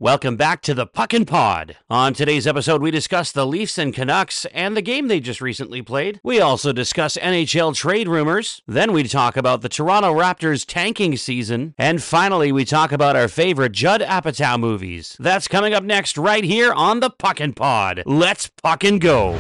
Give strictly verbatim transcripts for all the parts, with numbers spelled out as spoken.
Welcome back to the Puckin' Pod. On today's episode, we discuss the Leafs and Canucks and the game they just recently played. We also discuss N H L trade rumors. Then we talk about the Toronto Raptors tanking season. And finally, we talk about our favorite Judd Apatow movies. That's coming up next right here on the Puckin' Pod. Let's Puckin' go.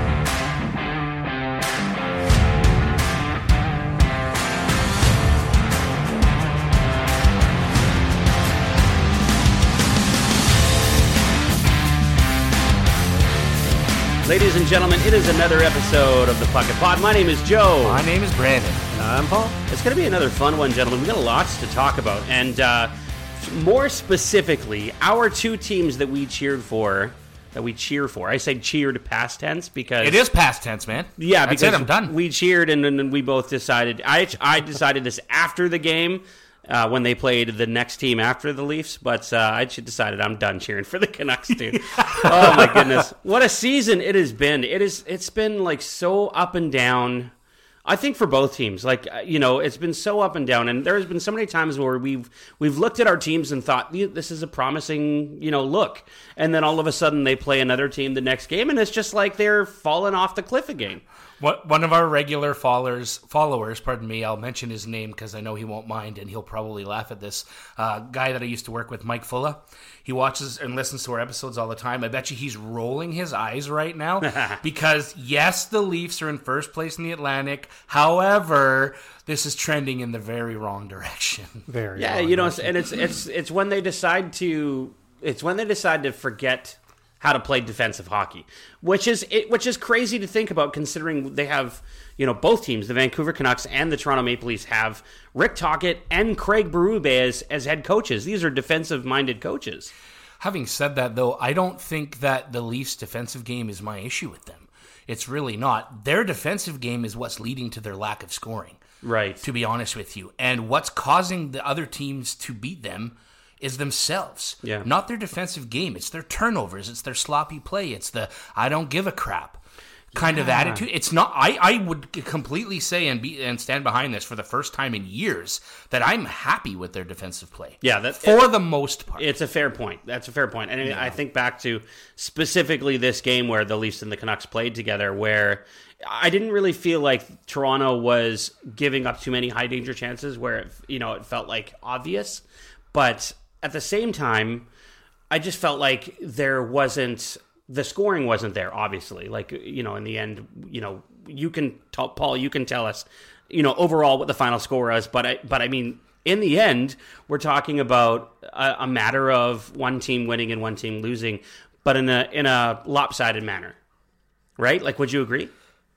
Ladies and gentlemen, it is another episode of the Puckin' Pod. My name is Joe. My name is Brandon. And I'm Paul. It's going to be another fun one, gentlemen. We've got lots to talk about. And uh, more specifically, our two teams that we cheered for, that we cheer for. I say cheered past tense because... It is past tense, man. Yeah, That's because it, I'm done. We cheered and then we both decided... I, I decided this after the game. Uh, when they played the next team after the Leafs, but uh, I decided I'm done cheering for the Canucks, dude. Oh my goodness, what a season it has been! It is, it's been like so up and down. I think for both teams, like you know, it's been so up and down, and there's been so many times where we've we've looked at our teams and thought this is a promising, you know, look, and then all of a sudden they play another team the next game, and it's just like they're falling off the cliff again. What, one of our regular followers, followers, pardon me, I'll mention his name because I know he won't mind and he'll probably laugh at this. Uh, guy that I used to work with, Mike Fulla. He watches and listens to our episodes all the time. I bet you he's rolling his eyes right now because, yes, the Leafs are in first place in the Atlantic. However, this is trending in the very wrong direction. Very yeah, wrong you know, direction. and it's it's it's when they decide to it's when they decide to forget how to play defensive hockey, which is it, which is crazy to think about considering they have, you know, both teams, the Vancouver Canucks and the Toronto Maple Leafs, have Rick Tocchet and Craig Berube as, as head coaches. These are defensive-minded coaches. Having said that, though, I don't think that the Leafs' defensive game is my issue with them. It's really not. Their defensive game is what's leading to their lack of scoring. Right. To be honest with you. And what's causing the other teams to beat them is themselves. Yeah. Not their defensive game. It's their turnovers. It's their sloppy play. It's the I don't give a crap kind yeah. of attitude. It's not I, I would completely say and be and stand behind this for the first time in years that I'm happy with their defensive play. Yeah, that, for it, the most part. It's a fair point. That's a fair point. And yeah. I think back to specifically this game where the Leafs and the Canucks played together, where I didn't really feel like Toronto was giving up too many high danger chances where it, you know, it felt like obvious, but at the same time, I just felt like there wasn't, the scoring wasn't there, obviously. Like, you know, in the end, you know, you can, tell, Paul, you can tell us, you know, overall what the final score was. But I, but I mean, in the end, we're talking about a, a matter of one team winning and one team losing, but in a in a lopsided manner, right? Like, would you agree?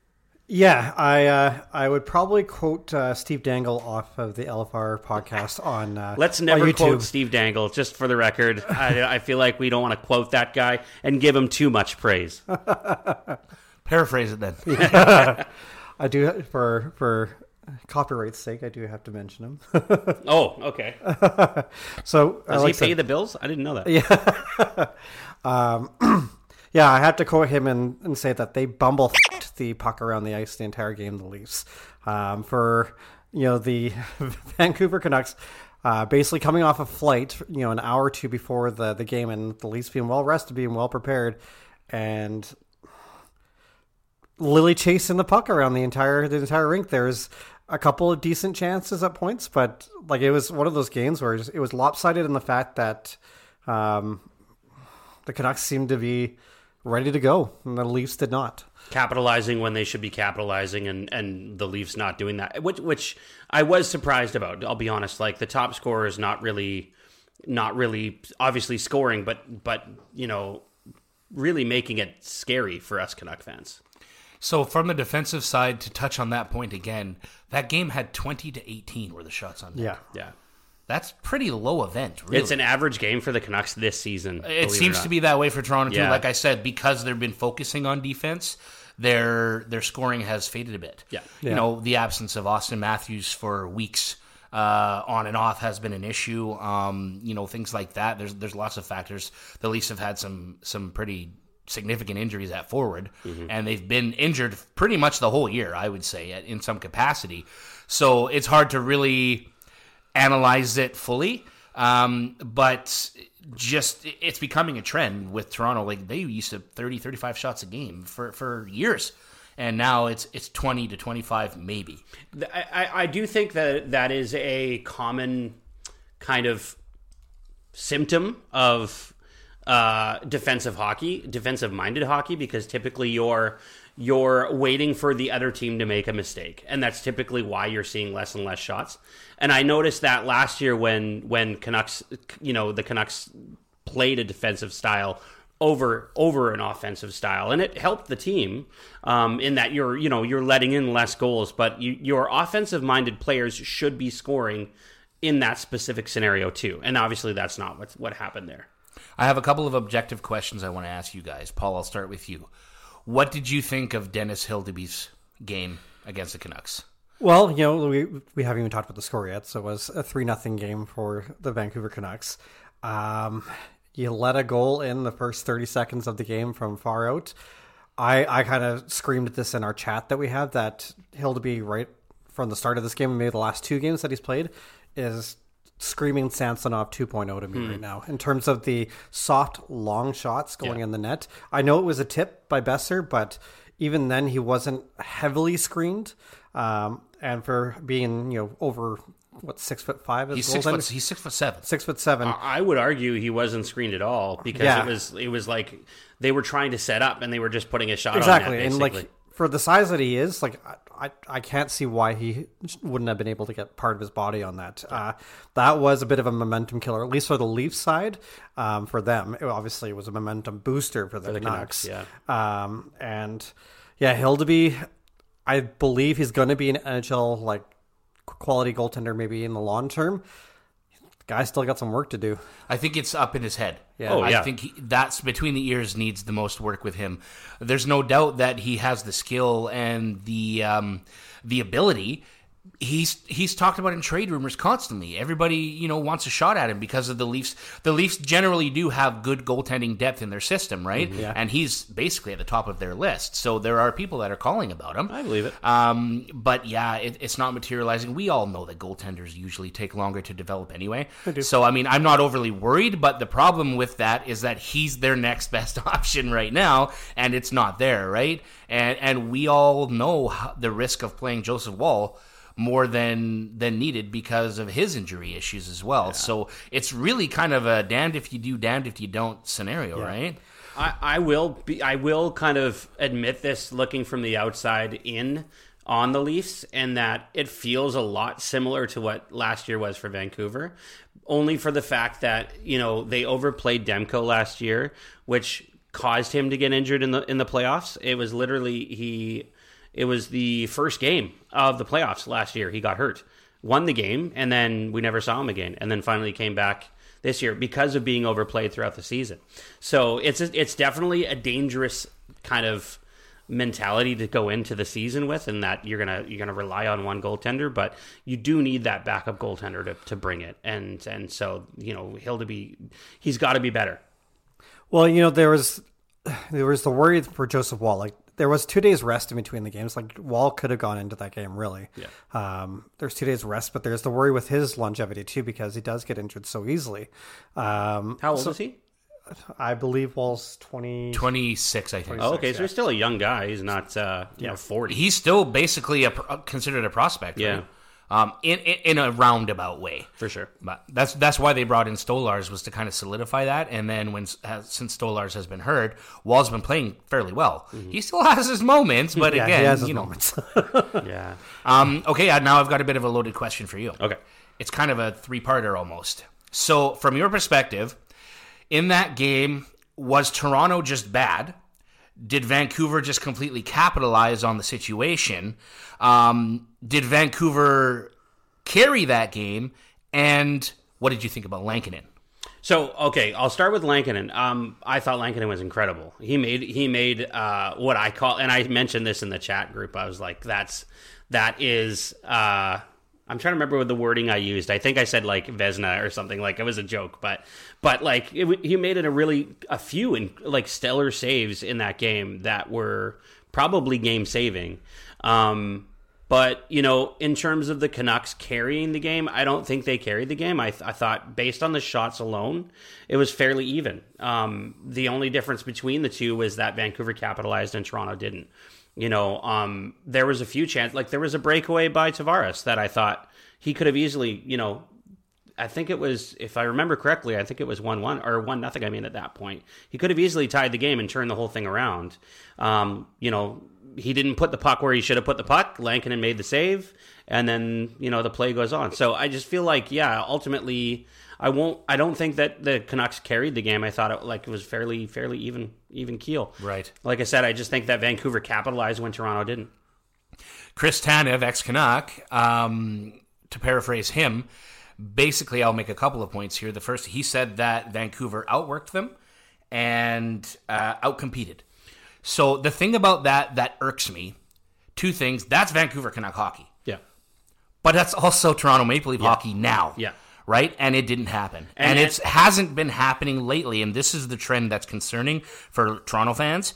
Yeah, I uh, I would probably quote uh, Steve Dangle off of the L F R podcast on uh, Let's never on quote Steve Dangle, just for the record. I, I feel like we don't want to quote that guy and give him too much praise. Paraphrase it then. Yeah. I do, for for copyright's sake, I do have to mention him. Oh, okay. So Does like he pay said, the bills? I didn't know that. Yeah. um, yeah, I had to quote him and, and say that they bumble the puck around the ice the entire game, the Leafs. Um, for, you know, the Vancouver Canucks uh, basically coming off a flight, you know, an hour or two before the, the game, and the Leafs being well rested, being well prepared, and Lily chasing the puck around the entire the entire rink. There's a couple of decent chances at points, but like it was one of those games where it was, it was lopsided in the fact that um, the Canucks seemed to be ready to go, and the Leafs did not. Capitalizing when they should be capitalizing, and, and the Leafs not doing that, which which I was surprised about. I'll be honest. Like, the top scorer is not really, not really obviously scoring, but but you know, really making it scary for us Canuck fans. So from the defensive side, to touch on that point again, that game had twenty to eighteen were the shots on net. Yeah, yeah. That's pretty low event, really. It's an average game for the Canucks this season. It seems to be that way for Toronto, too. Yeah. Like I said, because they've been focusing on defense, their their scoring has faded a bit. Yeah. You Yeah. know, the absence of Austin Matthews for weeks uh, on and off has been an issue. Um, you know, things like that. There's there's lots of factors. The Leafs have had some some pretty significant injuries at forward, mm-hmm. and they've been injured pretty much the whole year, I would say, in some capacity. So it's hard to really analyze it fully. Um, but just it's becoming a trend with Toronto. Like they used to thirty, thirty-five shots a game for, for years. And now it's it's twenty to twenty-five, maybe. I, I do think that that is a common kind of symptom of uh, defensive hockey, defensive-minded hockey, because typically you're you're waiting for the other team to make a mistake, and that's typically why you're seeing less and less shots. And I noticed that last year when when Canucks, you know, the Canucks played a defensive style over over an offensive style, and it helped the team um, in that you're you know you're letting in less goals, but you, your offensive minded players should be scoring in that specific scenario too, and obviously that's not what what happened there. I have a couple of objective questions I want to ask you guys. Paul, I'll start with you. What did you think of Dennis Hildeby's game against the Canucks? Well, you know, we we haven't even talked about the score yet, so it was a three nothing game for the Vancouver Canucks. Um, You let a goal in the first thirty seconds of the game from far out. I, I kind of screamed at this in our chat that we have, that Hildeby, right from the start of this game and maybe the last two games that he's played, is screaming Samsonov two point oh to me hmm. right now. In terms of the soft, long shots going yeah. in the net. I know it was a tip by Besser, but even then he wasn't heavily screened. Um, and for being, you know, over... What, six foot five? Is he's six foot. He's six foot seven. Six foot seven. I would argue he wasn't screened at all because yeah. it was it was like they were trying to set up and they were just putting a shot exactly. on net, and like for the size that he is, like I, I can't see why he wouldn't have been able to get part of his body on that. Uh, that was a bit of a momentum killer, at least for the Leafs side. Um, for them, it obviously was a momentum booster for the, for the Canucks. Canucks. Yeah, um, and yeah, Hildeby, I believe he's going to be an N H L like. quality goaltender maybe in the long term. The guy's still got some work to do. I think it's up in his head. Yeah. Oh, yeah. I think he, that's between the ears needs the most work with him. There's no doubt that he has the skill and the um, the ability. He's he's talked about in trade rumors constantly. Everybody, you know, wants a shot at him because of the Leafs. The Leafs generally do have good goaltending depth in their system, right? Mm-hmm. Yeah. And he's basically at the top of their list. So there are people that are calling about him. I believe it. Um, but yeah, it, it's not materializing. We all know that goaltenders usually take longer to develop anyway. They do. So I mean, I'm not overly worried. But the problem with that is that he's their next best option right now, and it's not there, right? And and we all know how, the risk of playing Joseph Woll more than than needed because of his injury issues as well. Yeah. So it's really kind of a damned if you do, damned if you don't scenario, yeah. right? I, I will be. I will kind of admit this, looking from the outside in on the Leafs, and that it feels a lot similar to what last year was for Vancouver, only for the fact that you know they overplayed Demko last year, which caused him to get injured in the in the playoffs. It was literally he. It was the first game of the playoffs last year. He got hurt, won the game, and then we never saw him again. And then finally came back this year because of being overplayed throughout the season. So it's a, it's definitely a dangerous kind of mentality to go into the season with, and that you're gonna you're gonna rely on one goaltender, but you do need that backup goaltender to, to bring it. And and so you know he'll to be he's got to be better. Well, you know there was there was the worry for Joseph Woll, like. There was two days rest in between the games. Like Wall could have gone into that game, really. Yeah. Um, there's two days rest, but there's the worry with his longevity too, because he does get injured so easily. Um, How old so, is he? I believe Wall's twenty twenty-six, I think. Oh, okay, so he's still a young guy. He's not, uh, you yeah. know, forty. He's still basically a, considered a prospect. Yeah. Right? Um, in, in in a roundabout way, for sure. But that's that's why they brought in Stolars, was to kind of solidify that. And then when has, since Stolars has been hurt, Wall's been playing fairly well. Mm-hmm. He still has his moments, but yeah, again, he has his you know, moments. yeah. Um. Okay. Now I've got a bit of a loaded question for you. Okay. It's kind of a three-parter almost. So, from your perspective, in that game, was Toronto just bad? Did Vancouver just completely capitalize on the situation? Um, did Vancouver carry that game? And what did you think about Lankinen? So, okay, I'll start with Lankinen. Um, I thought Lankinen was incredible. He made he made uh, what I call, and I mentioned this in the chat group. I was like, "That's that is." Uh, I'm trying to remember what the wording I used. I think I said like Vezina or something. Like it was a joke, but but like it, he made it a really a few in, like stellar saves in that game that were probably game saving. Um, But, you know, in terms of the Canucks carrying the game, I don't think they carried the game. I, th- I thought, based on the shots alone, it was fairly even. Um, the only difference between the two was that Vancouver capitalized and Toronto didn't. You know, um, there was a few chances. Like, there was a breakaway by Tavares that I thought he could have easily, you know, I think it was, if I remember correctly, I think it was one one, or one nothing, I mean, at that point. He could have easily tied the game and turned the whole thing around. Um, you know, he didn't put the puck where he should have put the puck. Lankinen made the save, and then, you know, the play goes on. So I just feel like, yeah, ultimately, I won't. I don't think that the Canucks carried the game. I thought it like it was fairly, fairly even, even keel. Right. Like I said, I just think that Vancouver capitalized when Toronto didn't. Chris Tanev, ex-Canuck, um, to paraphrase him, basically, I'll make a couple of points here. The first, he said that Vancouver outworked them and uh, outcompeted. So the thing about that that irks me, two things. That's Vancouver Canuck hockey. Yeah. But that's also Toronto Maple Leaf yeah. hockey now. Yeah. Right? And it didn't happen. And, and it hasn't been happening lately. And this is the trend that's concerning for Toronto fans.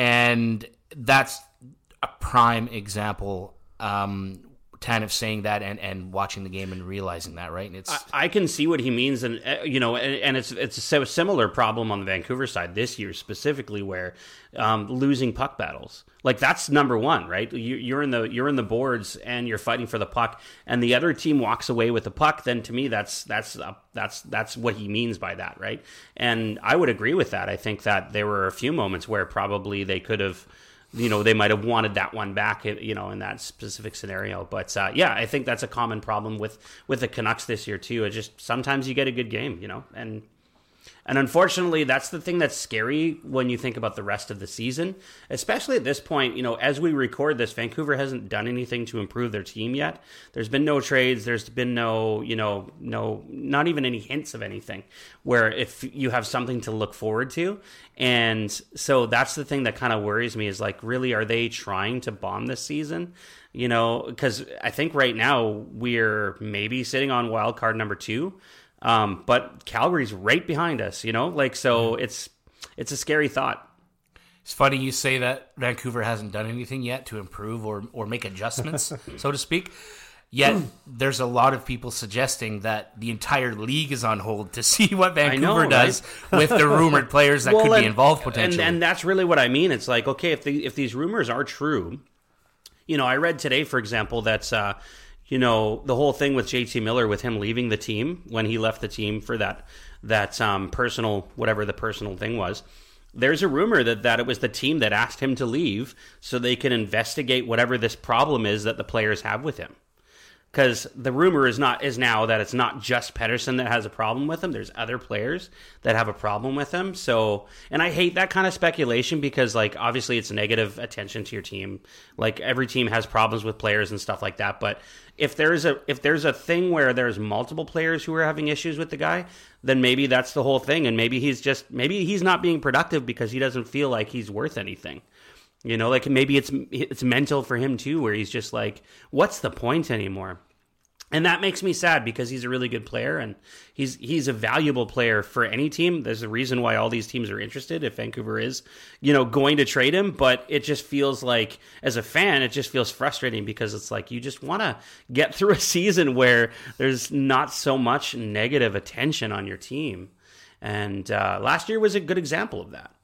And that's a prime example. Um, Tanev saying that and, and watching the game and realizing that, right? And it's I, I can see what he means, and uh, you know, and, and it's it's a similar problem on the Vancouver side this year specifically, where um, losing puck battles, like that's number one, right? You, you're in the you're in the boards and you're fighting for the puck, and the other team walks away with the puck. Then to me, that's that's uh, that's that's what he means by that, right? And I would agree with that. I think that there were a few moments where probably they could have. You know, they might have wanted that one back, you know, in that specific scenario. But, uh, yeah, I think that's a common problem with, with the Canucks this year, too. It just sometimes you get a good game, you know, and and unfortunately, that's the thing that's scary when you think about the rest of the season, especially at this point. You know, as we record this, Vancouver hasn't done anything to improve their team yet. There's been no trades. There's been no, you know, no, not even any hints of anything where if you have something to look forward to. And so that's the thing that kind of worries me is like, really, are they trying to bomb this season? You know, because I think right now we're maybe sitting on wild card number two. Um, but Calgary's right behind us, you know, like, so it's, it's a scary thought. It's funny you say that Vancouver hasn't done anything yet to improve or, or make adjustments, so to speak. Yet there's a lot of people suggesting that the entire league is on hold to see what Vancouver know, does right? with the rumored players that well, could and, be involved potentially. And, and that's really what I mean. It's like, okay, if the, if these rumors are true, you know, I read today, for example, that's, uh, you know, the whole thing with J T Miller, with him leaving the team when he left the team for that that um, personal, whatever the personal thing was. There's a rumor that, that it was the team that asked him to leave so they can investigate whatever this problem is that the players have with him. Because the rumor is not is now that it's not just Pettersson that has a problem with him. There's other players that have a problem with him. So, and I hate that kind of speculation because, like, obviously it's negative attention to your team. Like, every team has problems with players and stuff like that. But if there's a if there's a thing where there's multiple players who are having issues with the guy, then maybe that's the whole thing. And maybe he's just maybe he's not being productive because he doesn't feel like he's worth anything. You know, like maybe it's it's mental for him too, where he's just like, what's the point anymore? And that makes me sad because he's a really good player and he's he's a valuable player for any team. There's a reason why all these teams are interested if Vancouver is, you know, going to trade him. But it just feels like, as a fan, it just feels frustrating because it's like you just want to get through a season where there's not so much negative attention on your team. And uh, last year was a good example of that.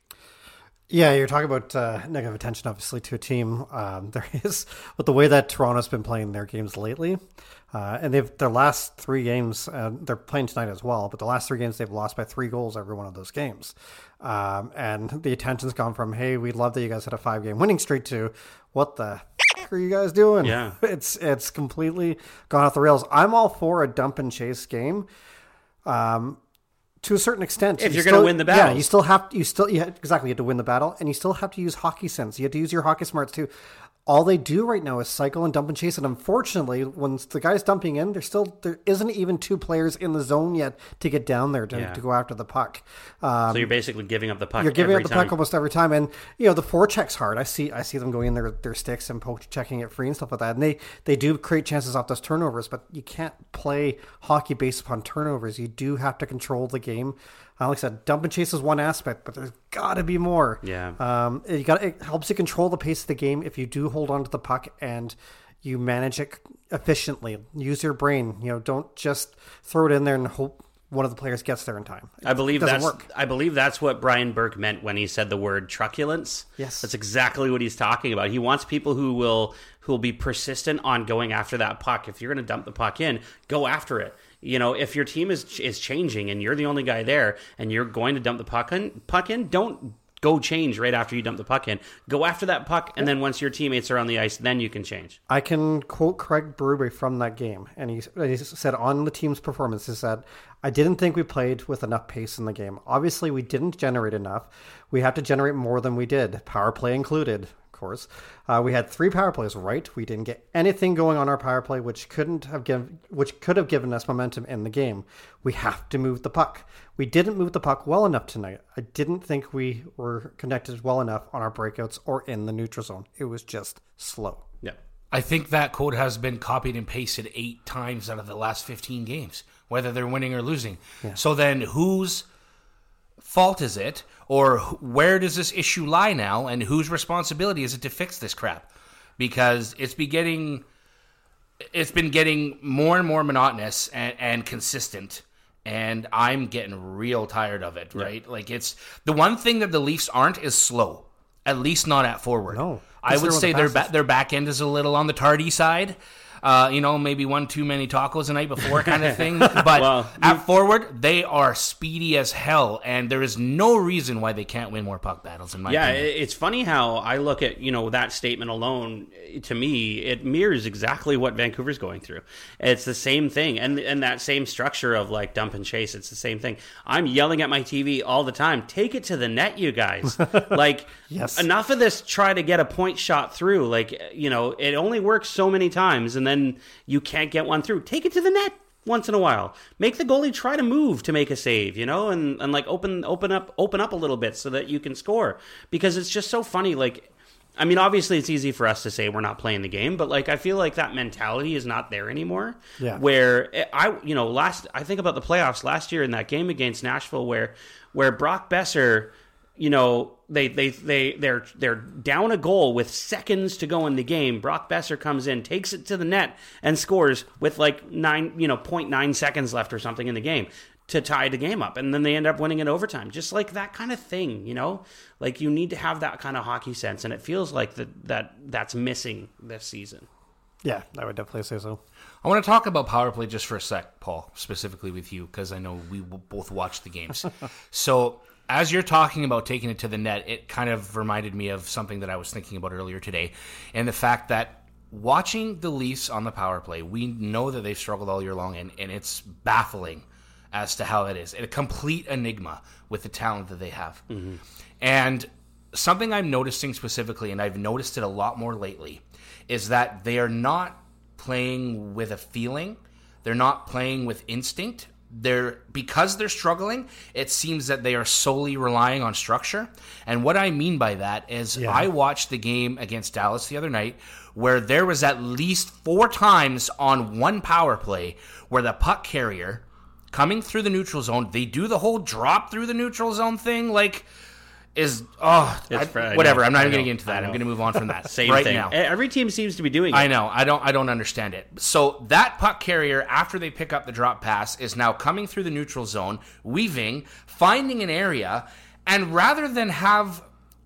Yeah, you're talking about uh, negative attention, obviously, to a team. Um, there is, with the way that Toronto's been playing their games lately, uh, and they've their last three games, uh, they're playing tonight as well, but the last three games they've lost by three goals every one of those games. Um, and the attention's gone from, hey, we love that you guys had a five-game winning streak to, what the f- are you guys doing? Yeah. It's, it's completely gone off the rails. I'm all for a dump and chase game. Um To a certain extent, if you you're still, going to win the battle, yeah, you still have you still yeah, exactly you have to win the battle, and you still have to use hockey sense. You have to use your hockey smarts too. All they do right now is cycle and dump and chase, and unfortunately, when the guy's dumping in, there's still there isn't even two players in the zone yet to get down there to, yeah. to go after the puck. Um, so you're basically giving up the puck. You're giving every up the time. puck almost every time, and you know the forecheck's hard. I see I see them going in their their sticks and poke checking it free and stuff like that, and they they do create chances off those turnovers, but you can't play hockey based upon turnovers. You do have to control the game. Uh, like I said, dump and chase is one aspect, but there's got to be more. Yeah. Um, you got it helps you control the pace of the game if you do hold on to the puck and you manage it efficiently. Use your brain. You know, don't just throw it in there and hope one of the players gets there in time. It I believe doesn't that's work. I believe that's what Brian Burke meant when he said the word truculence. Yes. That's exactly what he's talking about. He wants people who will who will be persistent on going after that puck. If you're going to dump the puck in, go after it. You know, if your team is is changing and you're the only guy there and you're going to dump the puck in, puck in, don't go change right after you dump the puck in. Go after that puck, and then once your teammates are on the ice, then you can change. I can quote Craig Berube from that game, and he, he said on the team's performance, he said, I didn't think we played with enough pace in the game. Obviously, we didn't generate enough. We have to generate more than we did, power play included, of course. Uh, we had three power plays, right? We didn't get anything going on our power play, which couldn't have given, which could have given us momentum in the game. We have to move the puck. We didn't move the puck well enough tonight. I didn't think we were connected well enough on our breakouts or in the neutral zone. It was just slow. Yeah. I think that quote has been copied and pasted eight times out of the last fifteen games, whether they're winning or losing. Yeah. So then whose fault is it, or where does this issue lie now, and whose responsibility is it to fix this crap? Because it's been getting, it's been getting more and more monotonous and, and consistent, and I'm getting real tired of it, right? Yeah. Like, it's the one thing that the Leafs aren't is slow, at least not at forward. No. I would say their ba- their back end is a little on the tardy side. Uh, you know, maybe one too many tacos the night before kind of thing. But well, at forward, they are speedy as hell, and there is no reason why they can't win more puck battles, in my yeah, opinion. Yeah, it's funny how I look at, you know, that statement alone. To me, it mirrors exactly what Vancouver's going through. It's the same thing, and and that same structure of, like, dump and chase, it's the same thing. I'm yelling at my T V all the time, take it to the net, you guys. Like, yes. Enough of this try to get a point shot through. Like, you know, it only works so many times, and then then you can't get one through. Take it to the net once in a while. Make the goalie try to move to make a save, you know, and, and like open open up open up a little bit so that you can score. Because it's just so funny. Like, I mean, obviously it's easy for us to say we're not playing the game, but like I feel like that mentality is not there anymore. Yeah. Where I, you know, last I think about the playoffs last year in that game against Nashville, where where Brock Besser, you know, they they they they're they're down a goal with seconds to go in the game. Brock Besser comes in, takes it to the net, and scores with like nine, you know, point nine seconds left or something in the game to tie the game up, and then they end up winning in overtime. Just like that kind of thing, you know. Like, you need to have that kind of hockey sense, and it feels like that that that's missing this season. Yeah, I would definitely say so. I want to talk about power play just for a sec, Paul, specifically with you, because I know we both watch the games. So, as you're talking about taking it to the net, it kind of reminded me of something that I was thinking about earlier today, and the fact that watching the Leafs on the power play, we know that they've struggled all year long, and, and it's baffling as to how it is. A complete enigma with the talent that they have. Mm-hmm. And something I'm noticing specifically, and I've noticed it a lot more lately, is that they are not playing with a feeling. They're not playing with instinct. They're because they're struggling, it seems that they are solely relying on structure. And what I mean by that is yeah. I watched the game against Dallas the other night where there was at least four times on one power play where the puck carrier coming through the neutral zone, they do the whole drop through the neutral zone thing, like is oh I, for, whatever. I'm not I even know, going to get into that. I'm going to move on from that. Same right thing. Now. Every team seems to be doing it. I know. I don't. I don't understand it. So that puck carrier, after they pick up the drop pass, is now coming through the neutral zone, weaving, finding an area, and rather than have,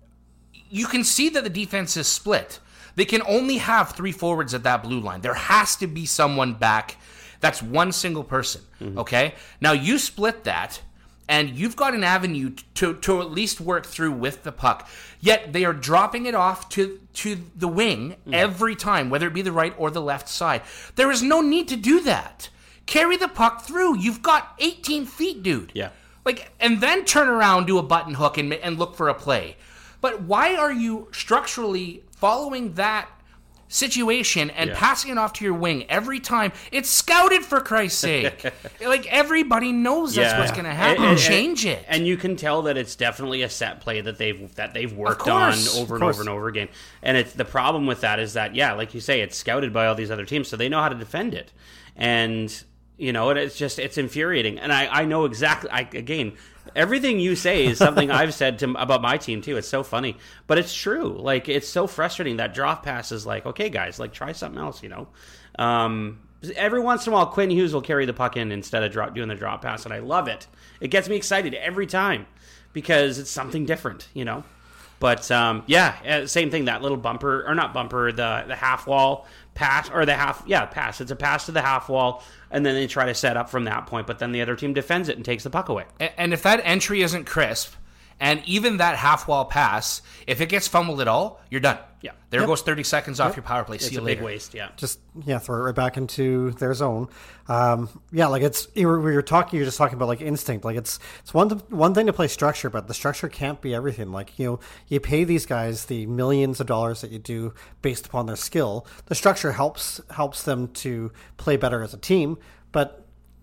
you can see that the defense is split. They can only have three forwards at that blue line. There has to be someone back. That's one single person. Mm-hmm. Okay. Now you split that. And you've got an avenue to, to at least work through with the puck. Yet they are dropping it off to, to the wing mm. every time, whether it be the right or the left side. There is no need to do that. Carry the puck through. You've got eighteen feet, dude. Yeah. Like, and then turn around, do a button hook, and and look for a play. But why are you structurally following that situation and yeah. passing it off to your wing every time? It's scouted, for Christ's sake. Like, everybody knows that's yeah. what's going to happen. And, and, Change it. And you can tell that it's definitely a set play that they've that they've worked on over and over and over again. And it's the problem with that is that, yeah, like you say, it's scouted by all these other teams, so they know how to defend it. And You know, and it's just, it's infuriating. And I, I know exactly, I, again, everything you say is something I've said to about my team too. It's so funny, but it's true. Like, it's so frustrating that drop pass is like, okay, guys, like try something else, you know? Um, every once in a while, Quinn Hughes will carry the puck in instead of drop, doing the drop pass, and I love it. It gets me excited every time because it's something different, you know? But, um, yeah, same thing, that little bumper, or not bumper, the, the half wall pass, or the half, yeah, pass. It's a pass to the half wall, and then they try to set up from that point, but then the other team defends it and takes the puck away. And if that entry isn't crisp, and even that half wall pass, if it gets fumbled at all, you're done. Yeah. There Yep. goes thirty seconds off Yep. your power play. See It's you a later. big waste, yeah. Just yeah, throw it right back into their zone. Um, yeah, like it's you were, we were talking. You're just talking about like instinct. Like it's it's one to, one thing to play structure, but the structure can't be everything. Like you know, you pay these guys the millions of dollars that you do based upon their skill. The structure helps helps them to play better as a team, but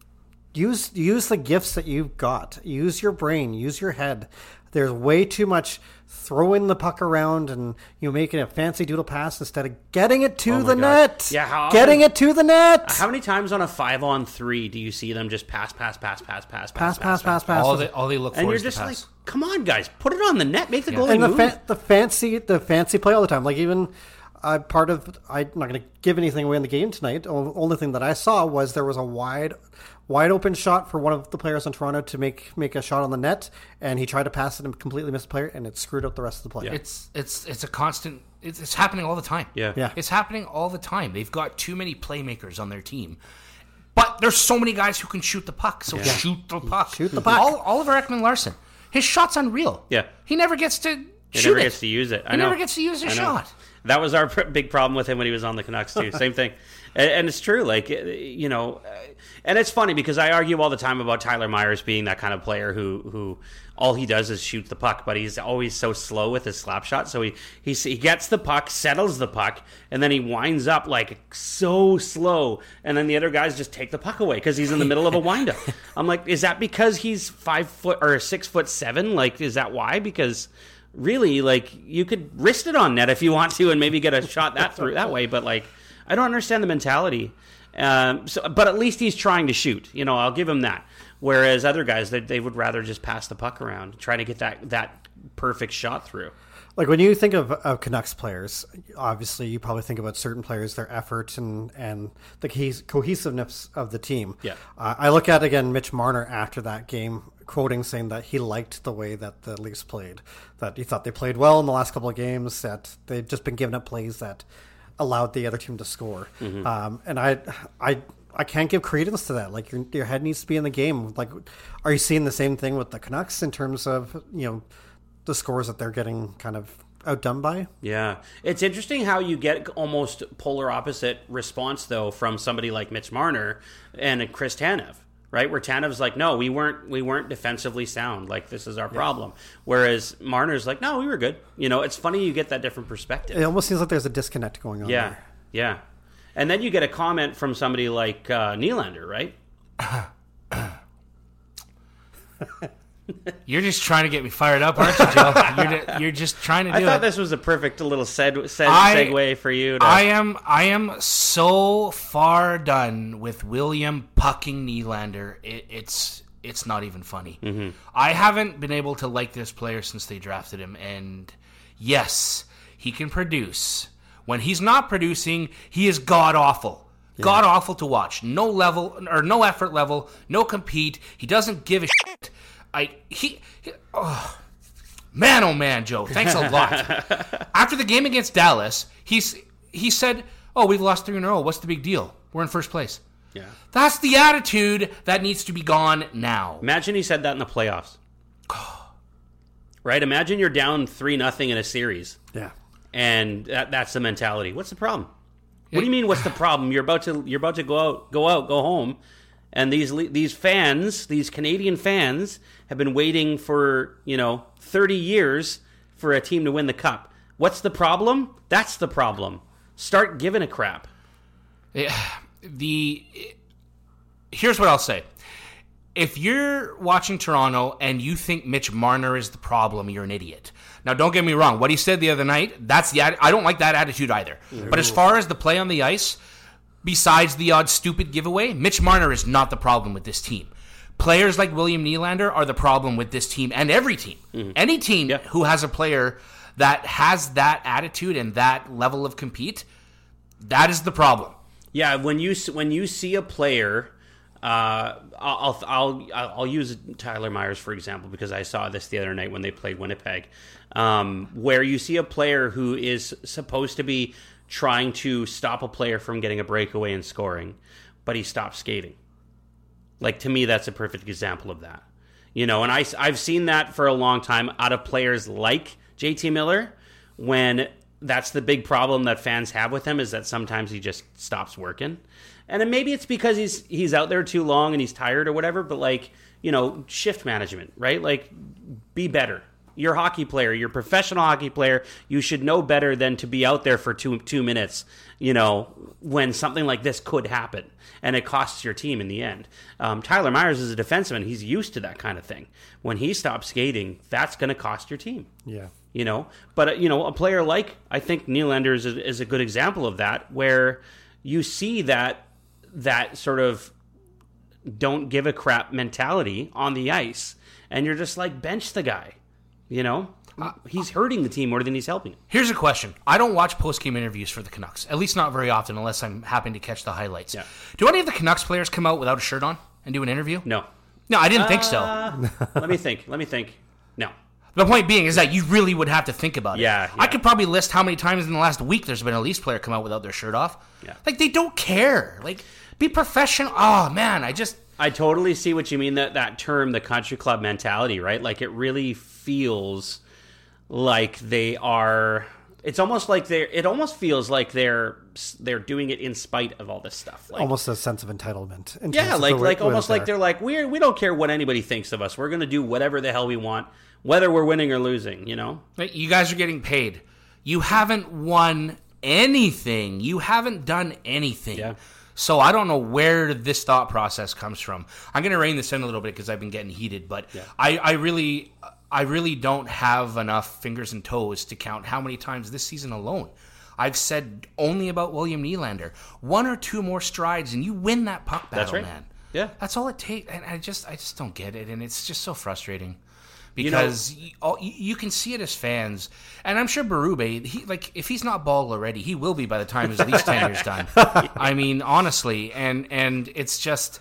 use use the gifts that you've got. Use your brain. Use your head. There's way too much throwing the puck around and you know making a fancy doodle pass instead of getting it to Oh my the God. net. Yeah, how getting often- it to the net. How many times on a five on three do you see them just pass, pass, pass, pass, pass, Pass, pass, pass, pass. All they, all they look for and you're is the just like, pass. come on, guys, put it on the net, make the goalie and the move. fa- the fancy the fancy play all the time. Like even uh, part of I'm not going to give anything away in the game tonight. O- only thing that I saw was there was a wide wide open shot for one of the players in Toronto to make make a shot on the net, and he tried to pass it and completely missed the player, and it screwed up the rest of the play. It's it's it's a constant. It's, it's happening all the time. Yeah. Yeah. It's happening all the time. They've got too many playmakers on their team. But there's so many guys who can shoot the puck. So shoot the puck. Shoot the puck. Ol- Oliver Ekman-Larsson, his shot's unreal. Yeah. He never gets to He shoot never it. gets to use it. I He know. never gets to use his I know. shot. That was our pr- big problem with him when he was on the Canucks too. Same thing, and, and it's true. Like you know, and it's funny because I argue all the time about Tyler Myers being that kind of player who who all he does is shoot the puck, but he's always so slow with his slap shot. So he he he gets the puck, settles the puck, and then he winds up like so slow, and then the other guys just take the puck away because he's in the middle of a windup. I'm like, is that because he's five foot or six foot seven? Like, is that why? Because really, like, you could wrist it on net if you want to and maybe get a shot that through that way. But, like, I don't understand the mentality. Um, so, but at least he's trying to shoot. You know, I'll give him that. Whereas other guys, they, they would rather just pass the puck around, try to get that, that perfect shot through. Like when you think of, of Canucks players, obviously you probably think about certain players, their effort and, and the cohes- cohesiveness of the team. Yeah. Uh, I look at, again, Mitch Marner after that game, quoting saying that he liked the way that the Leafs played, that he thought they played well in the last couple of games, that they've just been giving up plays that allowed the other team to score. Mm-hmm. Um, and I, I, I can't give credence to that. Like your your head needs to be in the game. Like, are you seeing the same thing with the Canucks in terms of you know the scores that they're getting kind of outdone by? Yeah. It's interesting how you get almost polar opposite response, though, from somebody like Mitch Marner and Chris Tanev, right? Where Tanev's like, no, we weren't we weren't defensively sound. Like, this is our problem. Whereas Marner's like, no, we were good. You know, it's funny you get that different perspective. It almost seems like there's a disconnect going on Yeah, there. yeah. And then you get a comment from somebody like uh, Nylander, right? You're just trying to get me fired up, aren't you, Joe? You're, you're just trying to do I thought it. this was a perfect little seg- seg- I- segue for you. To, I am I am so far done with William pucking Nylander. It, it's it's not even funny. Mm-hmm. I haven't been able to like this player since they drafted him, and yes, he can produce. When he's not producing, he is god awful. Yeah. God awful to watch. No level or no effort level. No compete. He doesn't give a shit. I he, he oh. Man, oh man, Joe, thanks a lot. After the game against Dallas, he's he said, "Oh, we've lost three in a row. What's the big deal? We're in first place." Yeah, that's the attitude that needs to be gone now. Imagine he said that in the playoffs. Right? Imagine you're down three nothing in a series. Yeah, and that, that's the mentality. What's the problem? What do you mean? What's the problem? You're about to you're about to go out, go out, go home. And these these fans, these Canadian fans, have been waiting for, you know, thirty years for a team to win the cup. What's the problem? That's the problem. Start giving a crap. Yeah, the here's what I'll say. If you're watching Toronto and you think Mitch Marner is the problem, you're an idiot. Now, don't get me wrong. What he said the other night, that's the I don't like that attitude either. Ooh. But as far as the play on the ice, besides the odd stupid giveaway, Mitch Marner is not the problem with this team. Players like William Nylander are the problem with this team and every team. Mm-hmm. Any team yeah. who has a player that has that attitude and that level of compete, that is the problem. Yeah, when you when you see a player, uh, I'll I'll I'll use Tyler Myers for example because I saw this the other night when they played Winnipeg, um, where you see a player who is supposed to be trying to stop a player from getting a breakaway and scoring, but he stops skating. Like, to me, that's a perfect example of that. You know, and I, I've seen that for a long time out of players like J T Miller, when that's the big problem that fans have with him, is that sometimes he just stops working. And then maybe it's because he's he's out there too long and he's tired or whatever, but, like, you know, shift management, right? Like, be better. You're a hockey player. You're a professional hockey player. You should know better than to be out there for two two minutes, you know, when something like this could happen. And it costs your team in the end. Um, Tyler Myers is a defenseman. He's used to that kind of thing. When he stops skating, that's going to cost your team. Yeah. You know, but, uh, you know, a player like, I think Nylander is a, is a good example of that, where you see that that sort of don't give a crap mentality on the ice. And you're just like, bench the guy. You know, uh, he's hurting the team more than he's helping. Here's a question. I don't watch post-game interviews for the Canucks, at least not very often, unless I'm happy to catch the highlights. Yeah. Do any of the Canucks players come out without a shirt on and do an interview? No. No, I didn't uh, think so. Let me think. Let me think. No. The point being is that you really would have to think about it. Yeah, yeah. I could probably list how many times in the last week there's been a Leafs player come out without their shirt off. Yeah. Like, they don't care. Like, be professional. Oh, man, I just... I totally see what you mean, that, that term, the country club mentality, right? Like, it really feels like they are... It's almost like they're... It almost feels like they're they're doing it in spite of all this stuff. Like, almost a sense of entitlement. Yeah, like like almost like they're like, we we don't care what anybody thinks of us. We're going to do whatever the hell we want, whether we're winning or losing, you know? You guys are getting paid. You haven't won anything. You haven't done anything. Yeah. So I don't know where this thought process comes from. I'm going to rein this in a little bit because I've been getting heated, but yeah. I, I really I really don't have enough fingers and toes to count how many times this season alone I've said only about William Nylander. One or two more strides and you win that puck battle, That's right. man. Yeah. That's all it takes. And I just I just don't get it, and it's just so frustrating. Because you, know, you, you can see it as fans, and I'm sure Berube, he like if he's not bald already, he will be by the time his least tenure's done. I mean, honestly, and and it's just,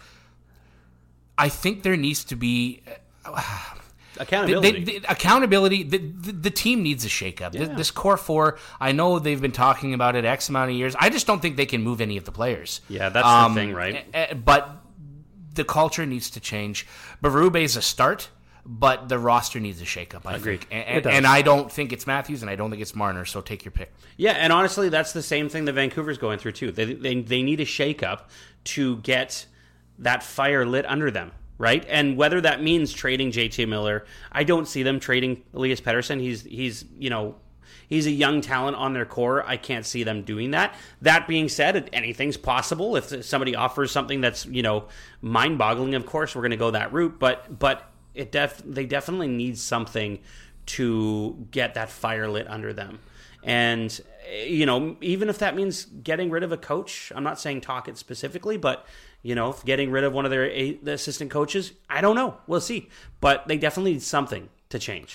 I think there needs to be uh, accountability. The, the, accountability. The, the, the team needs a shakeup. Yeah. This core four, I know they've been talking about it X amount of years. I just don't think they can move any of the players. Yeah, that's um, the thing, right? But the culture needs to change. Berube's a start. But the roster needs a shakeup, I Agreed. think. And, and I don't think it's Matthews, and I don't think it's Marner, so take your pick. Yeah, and honestly, that's the same thing that Vancouver's going through, too. They they, they need a shakeup to get that fire lit under them, right? And whether that means trading J T Miller, I don't see them trading Elias Pettersson. He's, he's you know... He's a young talent on their core. I can't see them doing that. That being said, anything's possible. If somebody offers something that's, you know, mind-boggling, of course, we're going to go that route. But but it def they definitely need something to get that fire lit under them. And, you know, even if that means getting rid of a coach, I'm not saying Tocchet specifically, but, you know, getting rid of one of their eight, the assistant coaches, I don't know. We'll see. But they definitely need something to change.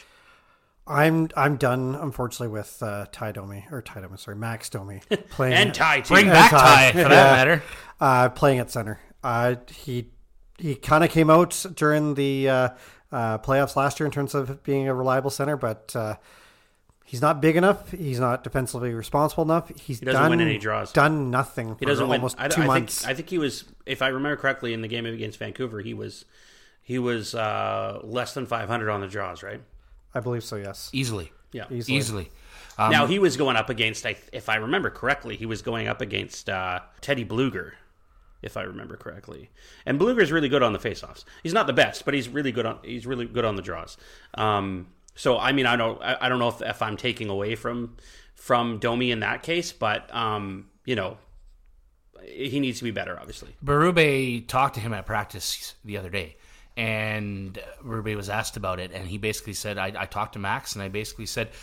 I'm I'm done, unfortunately, with uh, Ty Domi or Ty Domi, sorry, Max Domi playing and Ty too. Bring back Ty, for that yeah, matter. Uh, playing at center. Uh, he he kind of came out during the uh, uh, playoffs last year in terms of being a reliable center, but uh, he's not big enough. He's not defensively responsible enough. He's he doesn't done, win any draws. Done nothing. He doesn't for win almost I, two I months. Think, I think he was, if I remember correctly, in the game against Vancouver, he was he was uh, less than five hundred on the draws, right? I believe so. Yes, easily. Yeah, easily. easily. Um, now he was going up against, if I remember correctly, he was going up against uh, Teddy Bluger, if I remember correctly. And Bluger's really good on the faceoffs. He's not the best, but he's really good on he's really good on the draws. Um, so I mean, I don't I, I don't know if, if I'm taking away from from Domi in that case, but um, you know, he needs to be better, obviously. Berube talked to him at practice the other day. And Berube was asked about it, and he basically said, I, I talked to Max, and I basically said,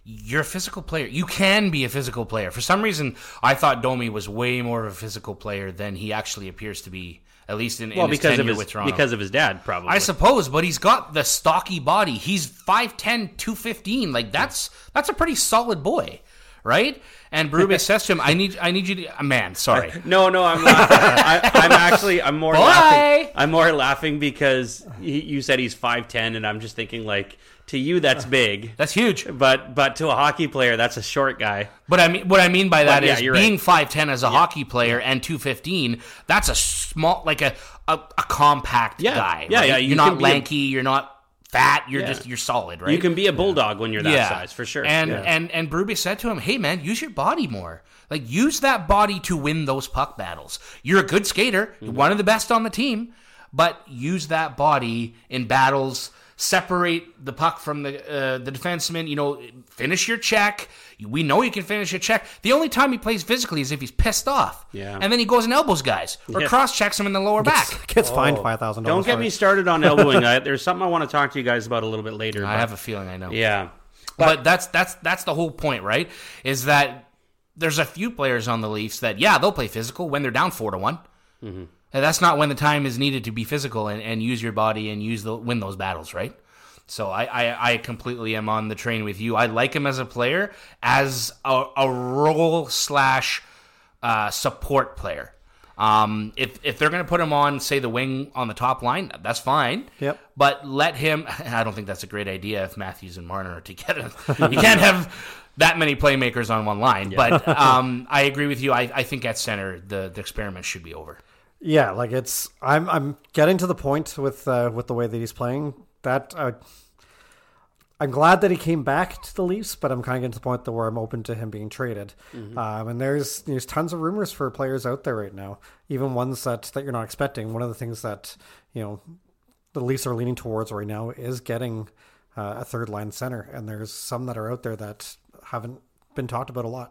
you're a physical player. You can be a physical player. For some reason, I thought Domi was way more of a physical player than he actually appears to be, at least in, well, in his because tenure of his, with Toronto. because of his dad, probably. I suppose, but he's got the stocky body. He's five ten, two fifteen. Like, that's that's a pretty solid boy, right? And Berube says to him, I need I need you to... Man, sorry. No, no, I'm laughing. I, I'm actually... I'm more Boy! laughing. I'm more laughing because he, you said he's five ten, and I'm just thinking, like, to you, that's big. That's huge. But but to a hockey player, that's a short guy. But I mean, what I mean by that But, yeah, is you're being right. five ten as a hockey player and two fifteen, that's a small, like a, a, a compact Yeah. guy. Yeah, right? yeah, You're you not can be a- lanky, you're not fat, you're Yeah. just, you're solid, right? You can be a bulldog when you're that yeah. size, for sure. And Yeah. and and Berube said to him, "Hey man, use your body more. Like use that body to win those puck battles. You're a good skater, you're Mm-hmm. one of the best on the team, but use that body in battles. Separate the puck from the uh, the defenseman. You know, finish your check. We know you can finish a check. The only time he plays physically is if he's pissed off. Yeah. And then he goes and elbows guys or Yeah. cross checks him in the lower back. Gets fined five thousand dollars. Don't get me started on elbowing. I, there's something I want to talk to you guys about a little bit later. I but- have a feeling I know. Yeah. But that's that's that's the whole point, right? Is that there's a few players on the Leafs that yeah they'll play physical when they're down four to one. Mm-hmm. And that's not when the time is needed to be physical and, and use your body and use the win those battles, right? So I, I, I completely am on the train with you. I like him as a player, as a, a role slash uh, support player. Um, if if they're going to put him on, say, the wing on the top line, that's fine. Yep. But let him... I don't think that's a great idea if Matthews and Marner are together. You can't have that many playmakers on one line. But um, I agree with you. I, I think at center, the, the experiment should be over. Yeah, like it's I'm I'm getting to the point with uh, with the way that he's playing that uh, I'm glad that he came back to the Leafs, but I'm kind of getting to the point that where I'm open to him being traded. Mm-hmm. Um, and there's there's tons of rumors for players out there right now, even ones that, that you're not expecting. One of the things that you know the Leafs are leaning towards right now is getting uh, a third line center, and there's some that are out there that haven't been talked about a lot.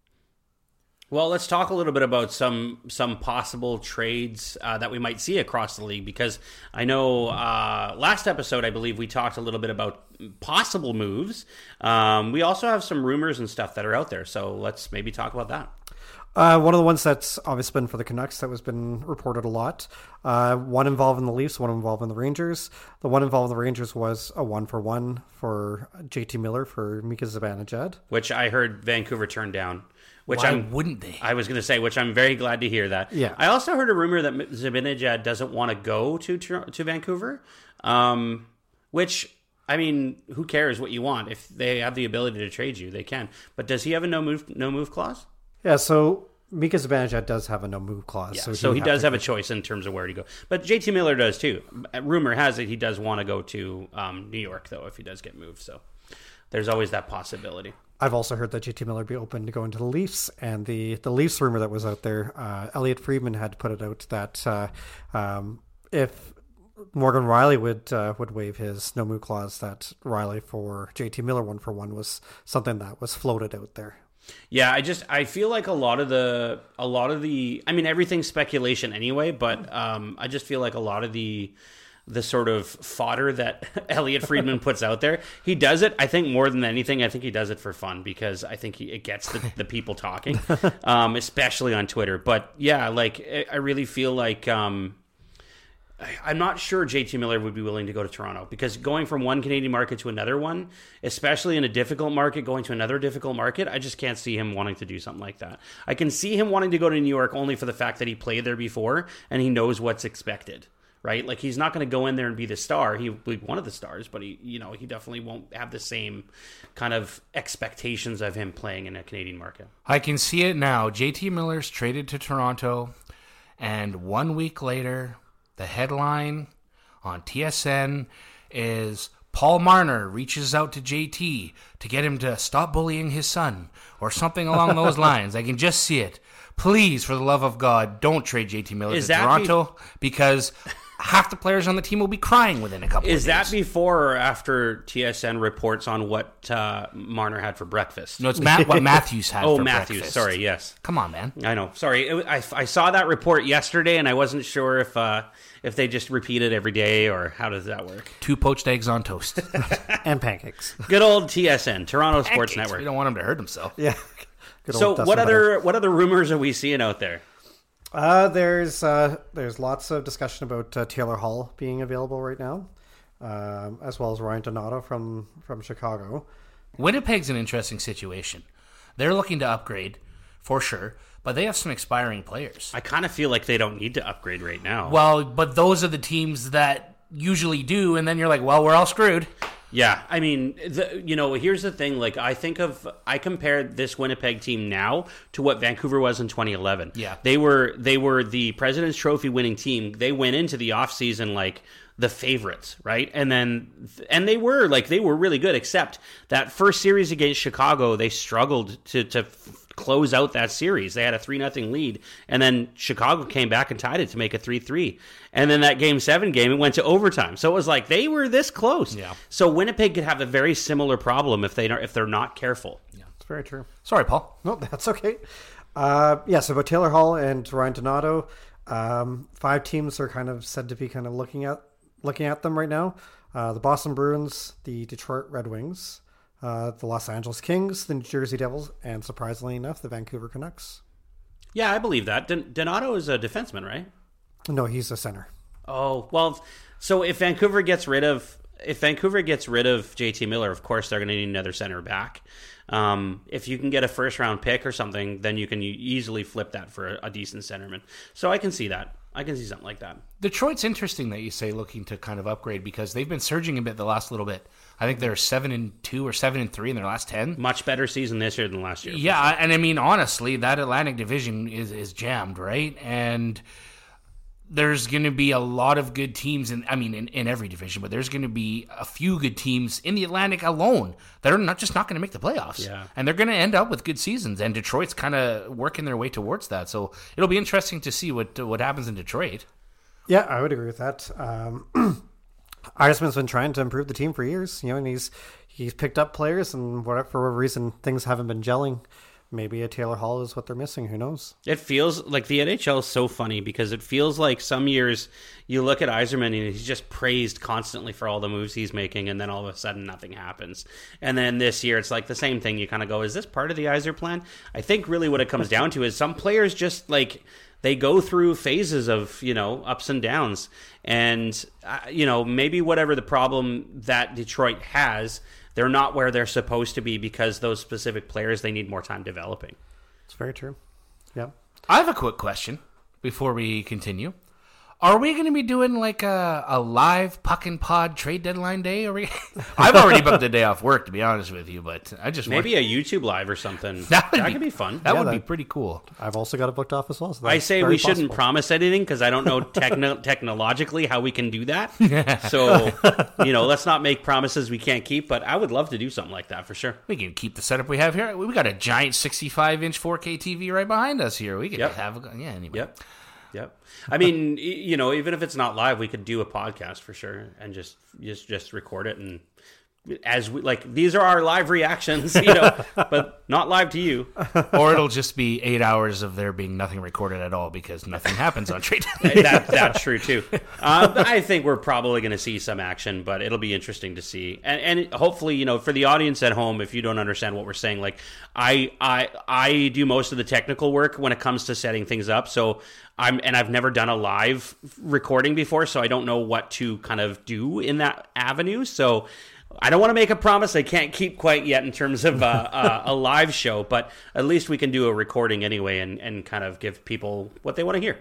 Well, let's talk a little bit about some some possible trades uh, that we might see across the league, because I know uh, last episode, I believe, we talked a little bit about possible moves. Um, we also have some rumors and stuff that are out there, so let's maybe talk about that. Uh, one of the ones that's obviously been for the Canucks that has been reported a lot. Uh, one involving the Leafs, one involving the Rangers. The one involving the Rangers was a one for one for J T Miller for Mika Zibanejad, Which I heard Vancouver turned down. Which Why I'm, wouldn't they? I was going to say, which I'm very glad to hear that. Yeah. I also heard a rumor that Zibanejad doesn't want to go to to Vancouver, um, which, I mean, who cares what you want? If they have the ability to trade you, they can. But does he have a no move no move clause? Yeah, so Mika Zibanejad does have a no move clause. Yeah, so, so he, would does to- have a choice in terms of where to go. But J T Miller does too. Rumor has it he does want to go to um, New York, though, if he does get moved. So there's always that possibility. I've also heard that J T Miller be open to going to the Leafs, and the, the Leafs rumor that was out there, uh, Elliot Friedman had put it out that uh, um, if Morgan Riley would uh, would waive his no move clause, that Riley for J T Miller one for one was something that was floated out there. Yeah, I just I feel like a lot of the a lot of the I mean everything's speculation anyway, but um, I just feel like a lot of the the sort of fodder that Elliot Friedman puts out there, he does it, I think, more than anything, I think he does it for fun, because I think he, it gets the, the people talking, um, especially on Twitter. But yeah, like I really feel like um, I'm not sure J T Miller would be willing to go to Toronto, because going from one Canadian market to another one, especially in a difficult market, going to another difficult market, I just can't see him wanting to do something like that. I can see him wanting to go to New York only for the fact that he played there before and he knows what's expected, right? Like, he's not going to go in there and be the star. He'll be one of the stars, but he, you know, he definitely won't have the same kind of expectations of him playing in a Canadian market. I can see it now. J T Miller's traded to Toronto, and one week later, the headline on T S N is Paul Marner reaches out to J T to get him to stop bullying his son, or something along those lines. I can just see it. Please, for the love of God, don't trade J T Miller Is to that Toronto, because half the players on the team will be crying within a couple Is of that days. before or after T S N reports on what uh, Marner had for breakfast? No, it's Matt, what Matthews had oh, for Matthews. breakfast. Sorry, yes. Come on, man. I know. Sorry. It, I, I saw that report yesterday, and I wasn't sure if uh, if they just repeat it every day or how does that work. Two poached eggs on toast. And pancakes. Good old T S N, Toronto Sports Pancakes. Network. We don't want him to hurt himself. Yeah. Good So old Dustin what Butter. other what other rumors are we seeing out there? Uh, there's uh, there's lots of discussion about uh, Taylor Hall being available right now, um, as well as Ryan Donato from, from Chicago. Winnipeg's an interesting situation. They're looking to upgrade, for sure, but they have some expiring players. I kind of feel like they don't need to upgrade right now. Well, but those are the teams that usually do, and then you're like, well, we're all screwed. Yeah, I mean, the, you know, here's the thing. Like, I think of, I compared this Winnipeg team now to what Vancouver was in twenty eleven. Yeah. They were, they were the President's Trophy winning team. They went into the offseason like the favorites, right? And then, and they were, like, they were really good, except that first series against Chicago, they struggled to, to close out that series. They had a three nothing lead, and then Chicago came back and tied it to make a three three. And then that game seven game, it went to overtime. So it was like they were this close. Yeah. So Winnipeg could have a very similar problem if they don't, if they're not careful. Yeah. It's very true. Sorry, Paul. No, that's okay. Uh, yeah, so about Taylor Hall and Ryan Donato, um, five teams are kind of said to be kind of looking at looking at them right now. Uh, the Boston Bruins, the Detroit Red Wings, uh, the Los Angeles Kings, the New Jersey Devils, and surprisingly enough, the Vancouver Canucks. Yeah, I believe that. Don- Donato is a defenseman, right? No, he's a center. Oh, well, so if Vancouver gets rid of if Vancouver gets rid of J T Miller, of course they're going to need another center back. Um, if you can get a first round pick or something, then you can easily flip that for a, a decent centerman. So I can see that. I can see something like that. Detroit's interesting that you say looking to kind of upgrade because they've been surging a bit the last little bit. I think they're seven and two or seven and three in their last ten. Much better season this year than last year. Yeah, and I mean honestly, that Atlantic Division is is jammed, right? And there's going to be a lot of good teams in I mean in, in every division, but there's going to be a few good teams in the Atlantic alone that are not just not going to make the playoffs. Yeah. And they're going to end up with good seasons, and Detroit's kind of working their way towards that. So it'll be interesting to see what what happens in Detroit. Yeah, I would agree with that. Um, Eisman's been trying to improve the team for years, you know, and he's he's picked up players, and whatever, for whatever reason things haven't been gelling. Maybe a Taylor Hall is what they're missing. Who knows? It feels like the N H L is so funny because it feels like some years you look at Yzerman and he's just praised constantly for all the moves he's making, and then all of a sudden nothing happens. And then this year it's like the same thing. You kind of go, is this part of the Yzer plan? I think really what it comes down to is some players just like they go through phases of, you know, ups and downs. And, uh, you know, maybe whatever the problem that Detroit has, they're not where they're supposed to be because those specific players, they need more time developing. It's very true. Yeah. I have a quick question before we continue. Are we going to be doing like a, a live puck and pod trade deadline day? Are we? I've already booked the day off work, to be honest with you, but I just Maybe want... a YouTube live or something. that, would that be, could be fun. That Yeah, would be that- pretty cool. I've also got it booked off as well. So I that's say very we shouldn't possible. promise anything because I don't know techno- technologically how we can do that. So, you know, let's not make promises we can't keep, but I would love to do something like that for sure. We can keep the setup we have here. We got a giant sixty-five inch four K T V right behind us here. We could Yep. have a, yeah. Anyway, Yep. Yep. I mean, y- you know, even if it's not live, we could do a podcast for sure and just just just record it, and as we like these are our live reactions, you know, but not live to you. or it'll just be eight hours of there being nothing recorded at all because nothing happens on trade deadline. that, that's true too. Um, I think we're probably going to see some action, but it'll be interesting to see. And, and hopefully, you know, for the audience at home, if you don't understand what we're saying, like I, I, I do most of the technical work when it comes to setting things up. So I'm, and I've never done a live recording before, so I don't know what to kind of do in that avenue. So I don't want to make a promise I can't keep quite yet in terms of uh, uh, a live show, but at least we can do a recording anyway and, and kind of give people what they want to hear.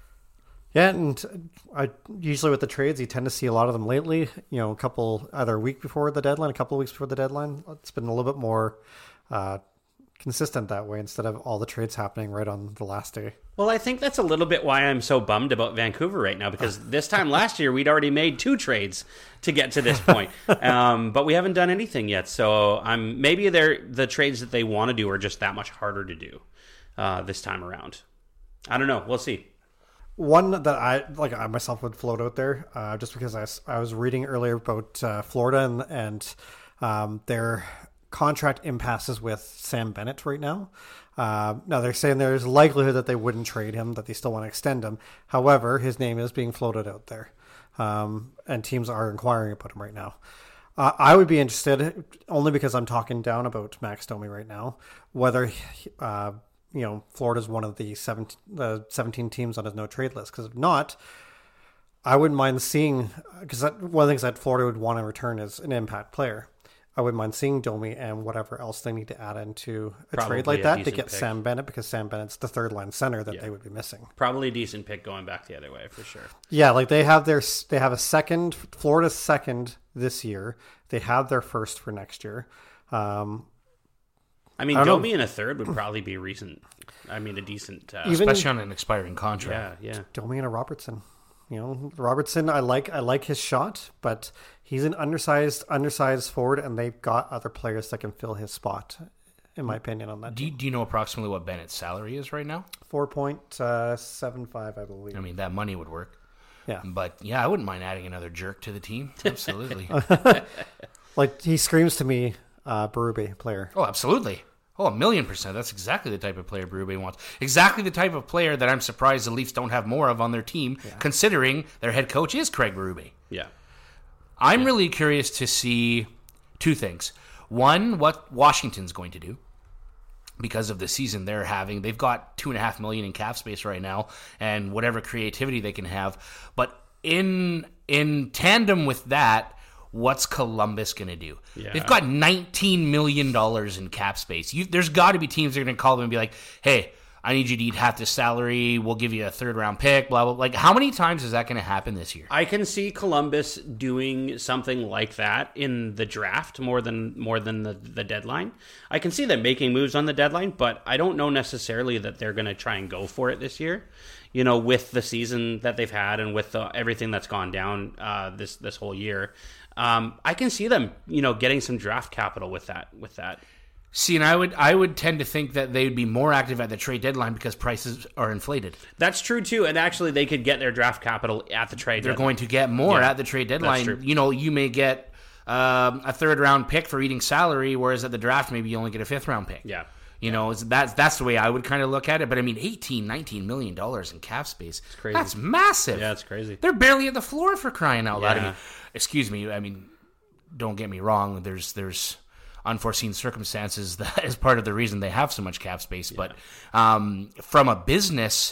Yeah, and I usually with the trades, you tend to see a lot of them lately. You know, a couple either a week before the deadline, a couple of weeks before the deadline. It's been a little bit more uh, consistent that way instead of all the trades happening right on the last day. Well, I think that's a little bit why I'm so bummed about Vancouver right now, because this time last year we'd already made two trades to get to this point, um, but we haven't done anything yet. So I'm maybe they're the trades that they want to do are just that much harder to do uh, this time around. I don't know. We'll see. one that I like I myself would float out there, uh, just because I, s- I was reading earlier about uh, Florida and, and um, their contract impasses with Sam Bennett right now. Uh, now they're saying there's likelihood that they wouldn't trade him, that they still want to extend him. However, his name is being floated out there, um, and teams are inquiring about him right now. Uh, I would be interested, only because I'm talking down about Max Domi right now, whether uh, you know Florida's one of the seventeen, the seventeen teams on his no trade list. Because if not, I wouldn't mind seeing, because one of the things that Florida would want in return is an impact player. I wouldn't mind seeing Domi and whatever else they need to add into a Probably trade like a that to decent get pick. Sam Bennett, because Sam Bennett's the third line center that Yeah. they would be missing. Probably a decent pick going back the other way for sure. Yeah, like they have their they have a second, Florida's second this year. They have their first for next year. Um, I mean, I don't Domi in a third would probably be recent. I mean, a decent. Uh, Even- Especially on an expiring contract. yeah, yeah. Domi and a Robertson. You know, Robertson, I like I like his shot, but he's an undersized undersized forward, and they've got other players that can fill his spot, in my opinion, on that. Do you, do you know approximately what Bennett's salary is right now? Four point seven five, I believe. I mean, that money would work. Yeah. But yeah, I wouldn't mind adding another jerk to the team. Absolutely. Like he screams to me, uh, Berube player. Oh, absolutely. Oh, a million percent. That's exactly the type of player Berube wants. Exactly the type of player that I'm surprised the Leafs don't have more of on their team, considering their head coach is Craig Berube. Yeah. I'm really curious to see two things. One, what Washington's going to do because of the season they're having. They've got two and a half million in cap space right now, and whatever creativity they can have. But in in tandem with that, what's Columbus going to do? Yeah. They've got nineteen million dollars in cap space. You, there's got to be teams that are going to call them and be like, hey, I need you to eat half this salary. We'll give you a third round pick, blah, blah. Like, how many times is that going to happen this year? I can see Columbus doing something like that in the draft more than more than the, the deadline. I can see them making moves on the deadline, but I don't know necessarily that they're going to try and go for it this year. You know, with the season that they've had and with the, everything that's gone down uh, this this whole year, um, I can see them, you know, getting some draft capital with that. With that, See, and I would I would tend to think that they would be more active at the trade deadline because prices are inflated. that's true too. And actually, they could get their draft capital at the trade. They're deadline. going to get more Yeah, at the trade deadline. true. You know, you may get um, a third round pick for eating salary, whereas at the draft maybe you only get a fifth round pick. Yeah. You know, it's, that's that's the way I would kind of look at it. But I mean, eighteen, nineteen million dollars in cap space. crazy. That's massive. Yeah, it's crazy. They're barely at the floor for crying out loud. I Yeah. mean, excuse me. I mean, don't get me wrong. There's there's unforeseen circumstances that is part of the reason they have so much cap space. But um, from a business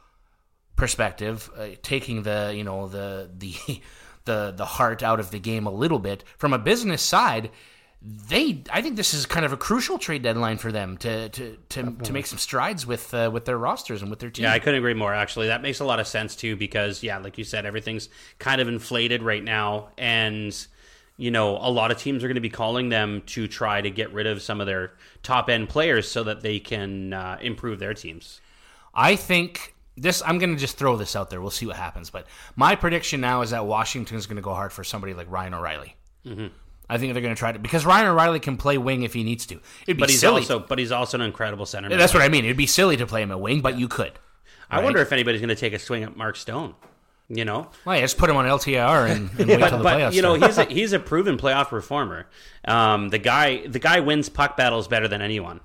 perspective, uh, taking the you know the the the the heart out of the game a little bit, from a business side, they I think this is kind of a crucial trade deadline for them to to to, to make some strides with uh, with their rosters and with their team. Yeah, I couldn't agree more, actually. That makes a lot of sense, too, because, yeah, like you said, everything's kind of inflated right now, and, you know, a lot of teams are going to be calling them to try to get rid of some of their top-end players so that they can uh, improve their teams. I think this. I'm going to just throw this out there. We'll see what happens. But my prediction now is that Washington's going to go hard for somebody like Ryan O'Reilly. Mm-hmm. I think they're going to try to, because Ryan O'Reilly can play wing if he needs to. It'd be But he's silly. also but he's also an incredible centerman. That's what I mean. It'd be silly to play him at wing, but you could. I wonder if anybody's going to take a swing at Mark Stone. You know, Well, yeah, just put him on L T I R and, and wait till but, the but playoffs you know start. he's a, he's a proven playoff performer. Um, the guy the guy wins puck battles better than anyone.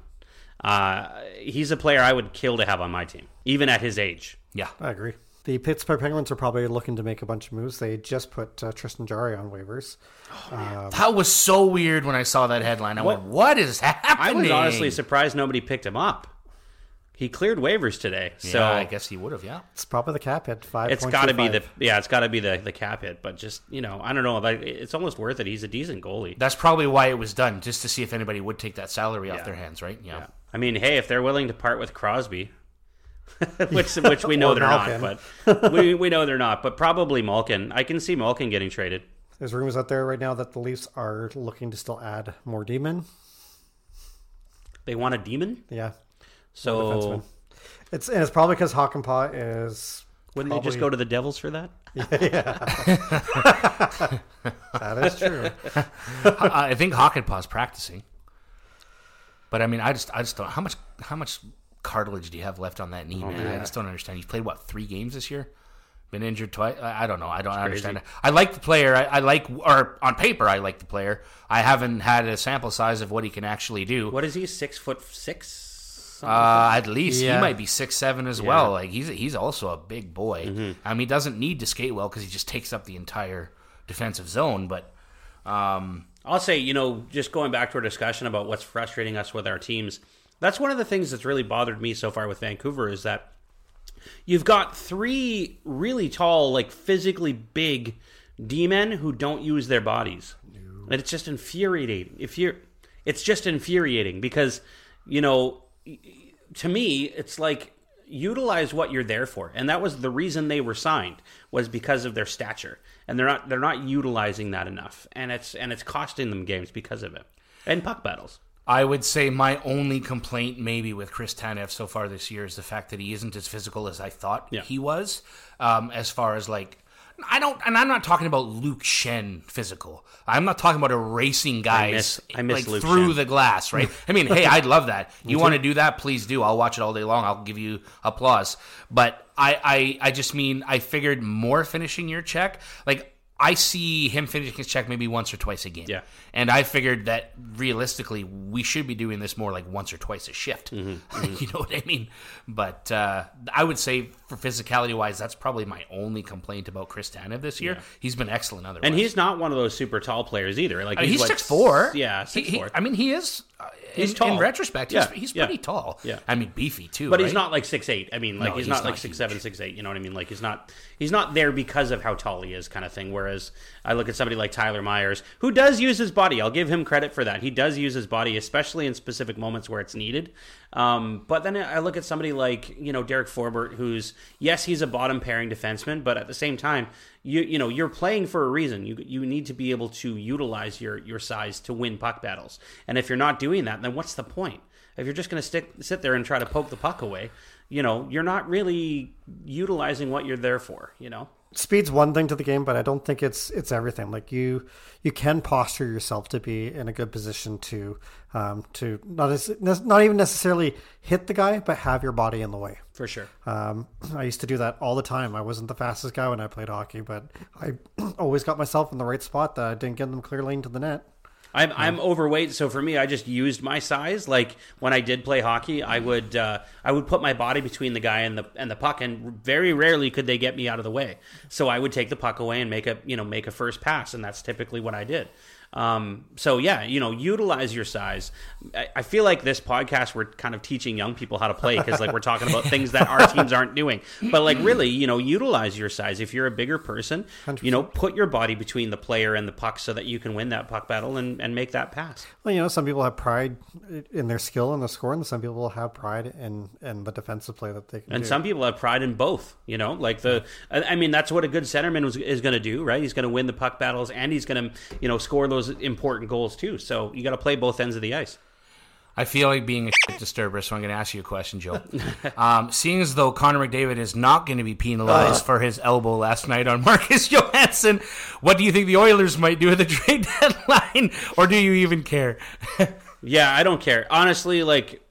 Uh, he's a player I would kill to have on my team, even at his age. Yeah. I agree. The Pittsburgh Penguins are probably looking to make a bunch of moves. They just put uh, Tristan Jarry on waivers. That was so weird when I saw that headline. I went, what is happening? I was honestly surprised nobody picked him up. He cleared waivers today, so Yeah, I guess he would have, yeah. It's probably the cap hit. Five. it's got to be the yeah, it's got to be the the cap hit. But just you know, I don't know. Like, it's almost worth it. He's a decent goalie. That's probably why it was done, just to see if anybody would take that salary off Yeah. their hands, right? Yeah. Yeah. I mean, hey, if they're willing to part with Crosby, which which we know Or they're Malkin. not, but we we know they're not, but probably Malkin. I can see Malkin getting traded. There's rumors out there right now that the Leafs are looking to still add more D-men. They want a demon, Yeah, so defenseman. It's and it's probably because Hakanpää is. wouldn't they just go to the Devils for that? That is true. I I think Hakanpää's practicing. But I mean, I just, I just don't. How much, how much cartilage do you have left on that knee, oh, man? Yeah. I just don't understand. He's played, what, three games this year? Been injured twice? I, I don't know. I don't understand it. I like the player. I, I like, or on paper, I like the player. I haven't had a sample size of what he can actually do. What is he, six foot six? Uh, at least yeah. He might be six seven as yeah. well. Like he's he's also a big boy. Mm-hmm. I mean, he doesn't need to skate well because he just takes up the entire defensive zone. But um, I'll say, you know, just going back to our discussion about what's frustrating us with our teams, that's one of the things that's really bothered me so far with Vancouver is that you've got three really tall, like physically big D-men who don't use their bodies. No. And it's just infuriating. If you're, it's just infuriating because, you know, to me, it's like utilize what you're there for, and that was the reason they were signed was because of their stature, and they're not they're not utilizing that enough, and it's and it's costing them games because of it, and puck battles. I would say my only complaint maybe with Chris Tanev so far this year is the fact that he isn't as physical as I thought yeah. he was. Um, as far as like, I don't, and I'm not talking about Luke Shen physical. I'm not talking about erasing guys I miss, I miss like Luke through Shen. The glass, right? I mean, hey, I'd love that. You want to do that? Please do. I'll watch it all day long. I'll give you applause. But I, I, I just mean I figured more finishing your check, like. I see him finishing his check maybe once or twice a game. Yeah. And I figured that realistically, we should be doing this more like once or twice a shift. Mm-hmm, mm-hmm. You know what I mean? But uh, I would say for physicality-wise, that's probably my only complaint about Chris Tanev this year. Yeah. He's been excellent otherwise. And he's not one of those super tall players either. Like I mean, He's, he's like, six foot four. Yeah, six foot four. I mean, he is... Uh, He's in, tall. In retrospect, yeah. he's, he's yeah. pretty tall. Yeah. I mean, beefy too. But right? he's not like six eight. I mean, like no, he's, he's not, not like six huge. seven, six eight. You know what I mean? Like he's not he's not there because of how tall he is, kind of thing. Whereas I look at somebody like Tyler Myers, who does use his body. I'll give him credit for that. He does use his body, especially in specific moments where it's needed. Um, but then I look at somebody like you know Derek Forbort, who's yes, he's a bottom pairing defenseman, but at the same time, you you know you're playing for a reason. You you need to be able to utilize your your size to win puck battles. And if you're not doing that, then what's the point? If you're just going to stick sit there and try to poke the puck away, you know, you're not really utilizing what you're there for, you know. Speed's one thing to the game, but I don't think it's it's everything. Like you, you can posture yourself to be in a good position to, um, to not as, not even necessarily hit the guy, but have your body in the way. For sure. Um, I used to do that all the time. I wasn't the fastest guy when I played hockey, but I always got myself in the right spot that I didn't get them clear lane to the net. I'm I'm overweight, so for me, I just used my size. Like when I did play hockey, I would uh, I would put my body between the guy and the and the puck, and very rarely could they get me out of the way. So I would take the puck away and make a you know make a first pass, and that's typically what I did. Um, so yeah, you know, utilize your size. I, I feel like this podcast we're kind of teaching young people how to play because like we're talking about things that our teams aren't doing. But like really, you know, utilize your size. If you're a bigger person, one hundred percent. You know, put your body between the player and the puck so that you can win that puck battle and, and make that pass. Well, you know, some people have pride in their skill and the score, and some people have pride in, in the defensive play that they can and do. Some people have pride in both, you know, like the, I mean, that's what a good centerman was, is going to do, right? He's going to win the puck battles and he's going to, you know, score those important goals too. So you got to play both ends of the ice. I feel like being a shit disturber, so I'm going to ask you a question, Joe. um, seeing as though Connor McDavid is not going to be penalized uh. for his elbow last night on Marcus Johansson, what do you think the Oilers might do at the trade deadline, or do you even care? Yeah, I don't care. Honestly, like,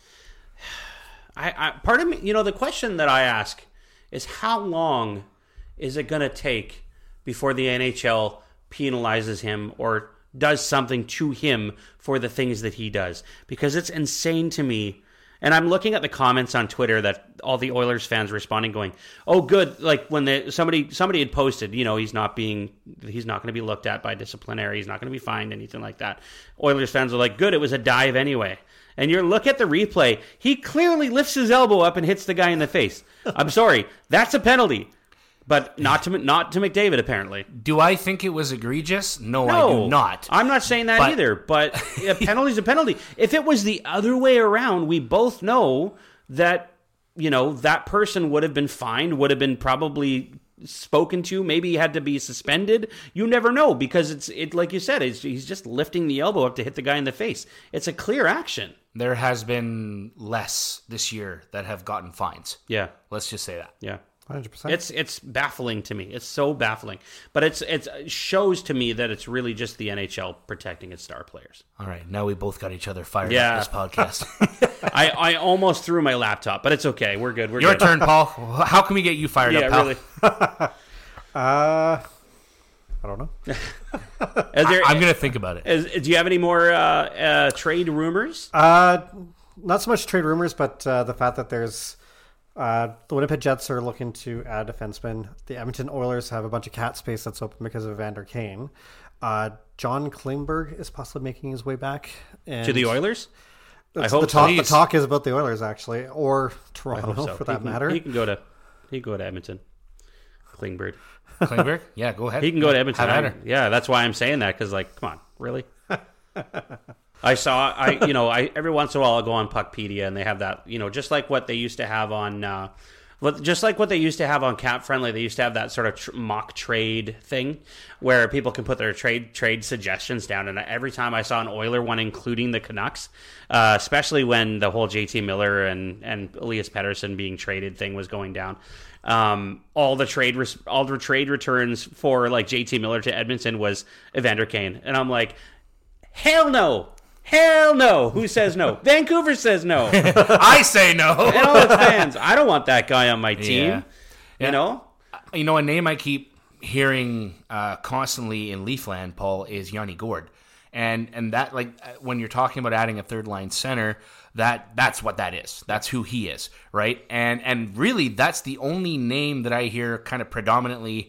I, I part of me, you know, the question that I ask is how long is it going to take before the N H L penalizes him or does something to him for the things that he does? Because it's insane to me. And I'm looking at the comments on Twitter that all the Oilers fans responding going, oh, good. Like when the, somebody somebody had posted, you know, he's not being, he's not going to be looked at by disciplinary. He's not going to be fined, anything like that. Oilers fans are like, good, it was a dive anyway. And you look at the replay, he clearly lifts his elbow up and hits the guy in the face. I'm sorry, that's a penalty. But not to not to McDavid, apparently. Do I think it was egregious? No, no I do not. I'm not saying that but... either, but a penalty's a penalty. If it was the other way around, we both know that, you know, that person would have been fined, would have been probably spoken to, maybe he had to be suspended. You never know, because it's it like you said, it's, he's just lifting the elbow up to hit the guy in the face. It's a clear action. There has been less this year that have gotten fines. Yeah. Let's just say that. Yeah. one hundred percent. It's it's baffling to me. It's so baffling. But it's it's it shows to me that it's really just the N H L protecting its star players. All right, now we both got each other fired Yeah. up this podcast. I, I almost threw my laptop, but it's okay. We're good. We're Your good. turn, Paul. How can we get you fired Yeah, up, pal? really. Uh, I don't know. Is there, I'm going to think about it. is, do you have any more uh, uh, trade rumors? Uh, not so much trade rumors, but uh, the fact that there's uh, the Winnipeg Jets are looking to add a defenseman. The Edmonton Oilers have a bunch of cap space that's open because of Evander Kane. Uh, John Klingberg is possibly making his way back and To the Oilers? I that's- hope the talk, so. the talk is about the Oilers actually, or I Toronto hope so. for He that can- matter. He can go to he can go to Edmonton. Klingberg. Klingberg? Yeah, go ahead. He can go to Edmonton. Have at I- her. yeah, that's why I'm saying that, because, like, come on, really? I saw, I you know, I every once in a while I'll go on Puckpedia and they have that, you know, just like what they used to have on, uh, what- just like what they used to have on Cap Friendly, they used to have that sort of tr- mock trade thing where people can put their trade trade suggestions down. And every time I saw an Oiler one, including the Canucks, uh, especially when the whole J T Miller and and Elias Pettersson being traded thing was going down. Um, all the trade, res- all the trade returns for like J T Miller to Edmonton was Evander Kane, and I'm like, hell no, hell no. Who says no? Vancouver says no, and I say no. all its fans. I don't want that guy on my team. Yeah. You know, You know, a name I keep hearing uh, constantly in Leafland, Paul, is Yanni Gourde. And and that, like, when you're talking about adding a third line center, that that's what that is. That's who he is, right? And and really, that's the only name that I hear kind of predominantly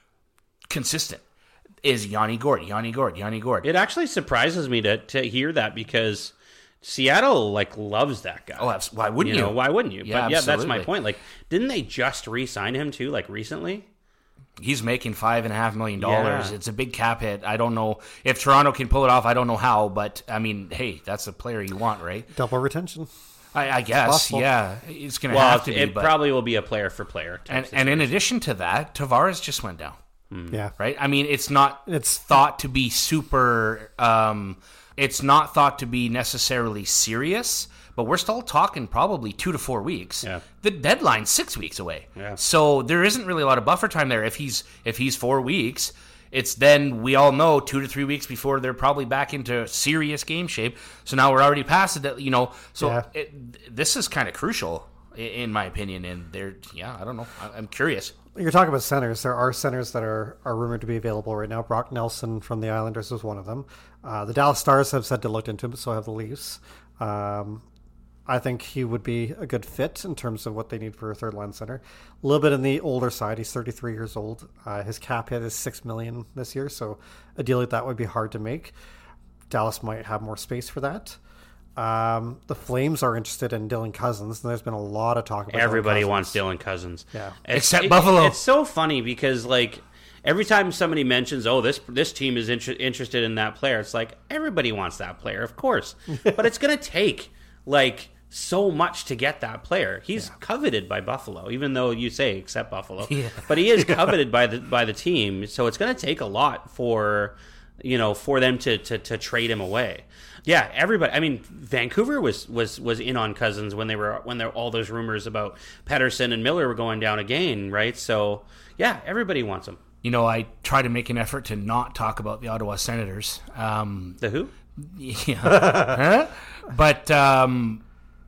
consistent is Yanni Gourde, Yanni Gourde, Yanni Gourde. it actually surprises me to to hear that, because Seattle like loves that guy. Oh, abs- why wouldn't you you? know, why wouldn't you? Yeah, but yeah, that's my absolutely. point. Like, didn't they just re-sign him too, like recently? He's making five and a half million dollars. Yeah. It's a big cap hit. I don't know if Toronto can pull it off. I don't know how, but I mean, hey, that's a player you want, right? Double retention. I, I guess, possible. yeah, it's going to Well, have to be. it but, probably will be a player for player. type and situation. and in addition to that, Tavares just went down, Yeah. right? I mean, it's not It's- thought to be super. Um, it's not thought to be necessarily serious, but we're still talking probably two to four weeks. Yeah. The deadline's six weeks away, Yeah. so there isn't really a lot of buffer time there. If he's if he's four weeks. It's then, we all know, two to three weeks before they're probably back into serious game shape. So now we're already past it, that, you know. So Yeah. it, this is kind of crucial, i- in my opinion. And they're, yeah, I don't know. I- I'm curious. You're talking about centers. There are centers that are, are rumored to be available right now. Brock Nelson from the Islanders is one of them. Uh, the Dallas Stars have said they looked into him, so have the Leafs. Um, I think he would be a good fit in terms of what they need for a third line center. A little bit on the older side. He's thirty-three years old. Uh, his cap hit is six million dollars this year, so a deal like that would be hard to make. Dallas might have more space for that. Um, the Flames are interested in Dylan Cousins, and there's been a lot of talk about Dylan Everybody Cousins. wants Dylan Cousins. Yeah. It's- Except it- Buffalo. It's so funny because, like, every time somebody mentions, oh, this this team is inter- interested in that player, it's like, everybody wants that player, of course. But it's going to take, like, so much to get that player. He's coveted by Buffalo, even though you say except Buffalo. Yeah. But he is coveted by the by the team, so it's going to take a lot for, you know, for them to, to, to trade him away. Yeah, everybody. I mean, Vancouver was, was, was in on Cousins when they were when there all those rumors about Pettersson and Miller were going down again, right? So yeah, everybody wants him. You know, I try to make an effort to not talk about the Ottawa Senators. Um, The who? yeah. Huh? But um,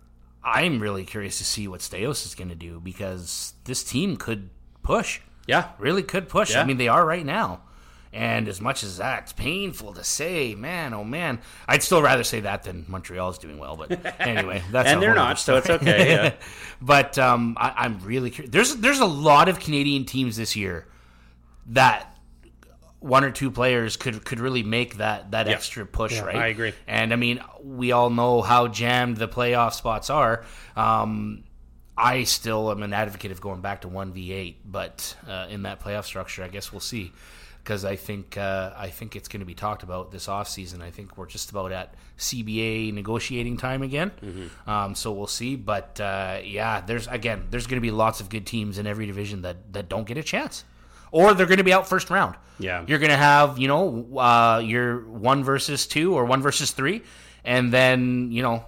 I'm really curious to see what Staios is going to do, because this team could push. Yeah, Really could push. Yeah. I mean, they are right now. And as much as that's painful to say, man, oh man, I'd still rather say that than Montreal's doing well. But anyway, that's and a they're whole not, other so it's story. okay. Yeah. But um, I, I'm really curious. There's there's a lot of Canadian teams this year that one or two players could could really make that that Yeah. extra push, Yeah, right? I agree. And I mean, we all know how jammed the playoff spots are. Um, I still am an advocate of going back to one v eight, but uh, in that playoff structure, I guess we'll see. Because I think uh, I think it's going to be talked about this offseason. I think we're just about at C B A negotiating time again. Mm-hmm. Um, so we'll see. But uh, yeah, there's again, there's going to be lots of good teams in every division that, that don't get a chance, or they're going to be out first round. Yeah. You're going to have, you know, uh, your one versus two or one versus three, and then, you know,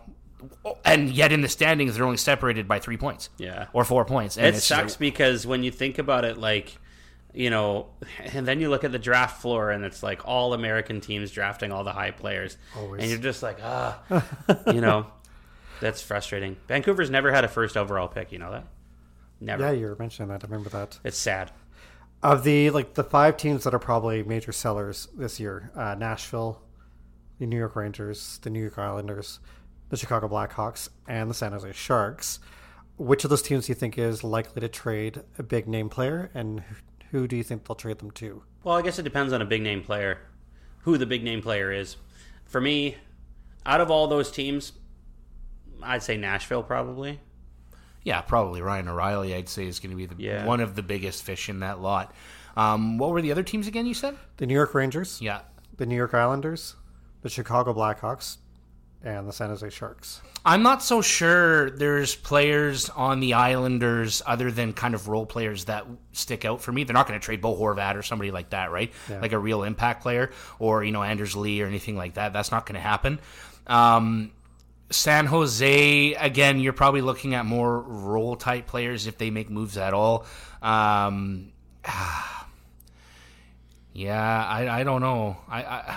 and yet in the standings they're only separated by three points, Yeah. or four points. And It it's sucks just like, because when you think about it, like, you know, and then you look at the draft floor and it's like all American teams drafting all the high players. Always. And you're just like, ah, you know, that's frustrating. Vancouver's never had a first overall pick, you know that? Never. Yeah, you were mentioning that. I remember that. It's sad. Of the like the five teams that are probably major sellers this year, uh, Nashville, the New York Rangers, the New York Islanders, the Chicago Blackhawks, and the San Jose Sharks. Which of those teams do you think is likely to trade a big name player, and who do you think they'll trade them to? Well, I guess it depends on a big name player, who the big name player is. For me, out of all those teams, I'd say Nashville probably. yeah, probably Ryan O'Reilly, I'd say, is going to be the, Yeah. one of the biggest fish in that lot. Um, what were the other teams again, you said? The New York Rangers, Yeah. the New York Islanders, the Chicago Blackhawks, and the San Jose Sharks. I'm not so sure there's players on the Islanders other than kind of role players that stick out for me. They're not going to trade Bo Horvat or somebody like that, right? Yeah. Like a real impact player, or, you know, Anders Lee or anything like that. That's not going to happen. Um, San Jose, again, you're probably looking at more role type players if they make moves at all. Um, yeah, I, I don't know. I, I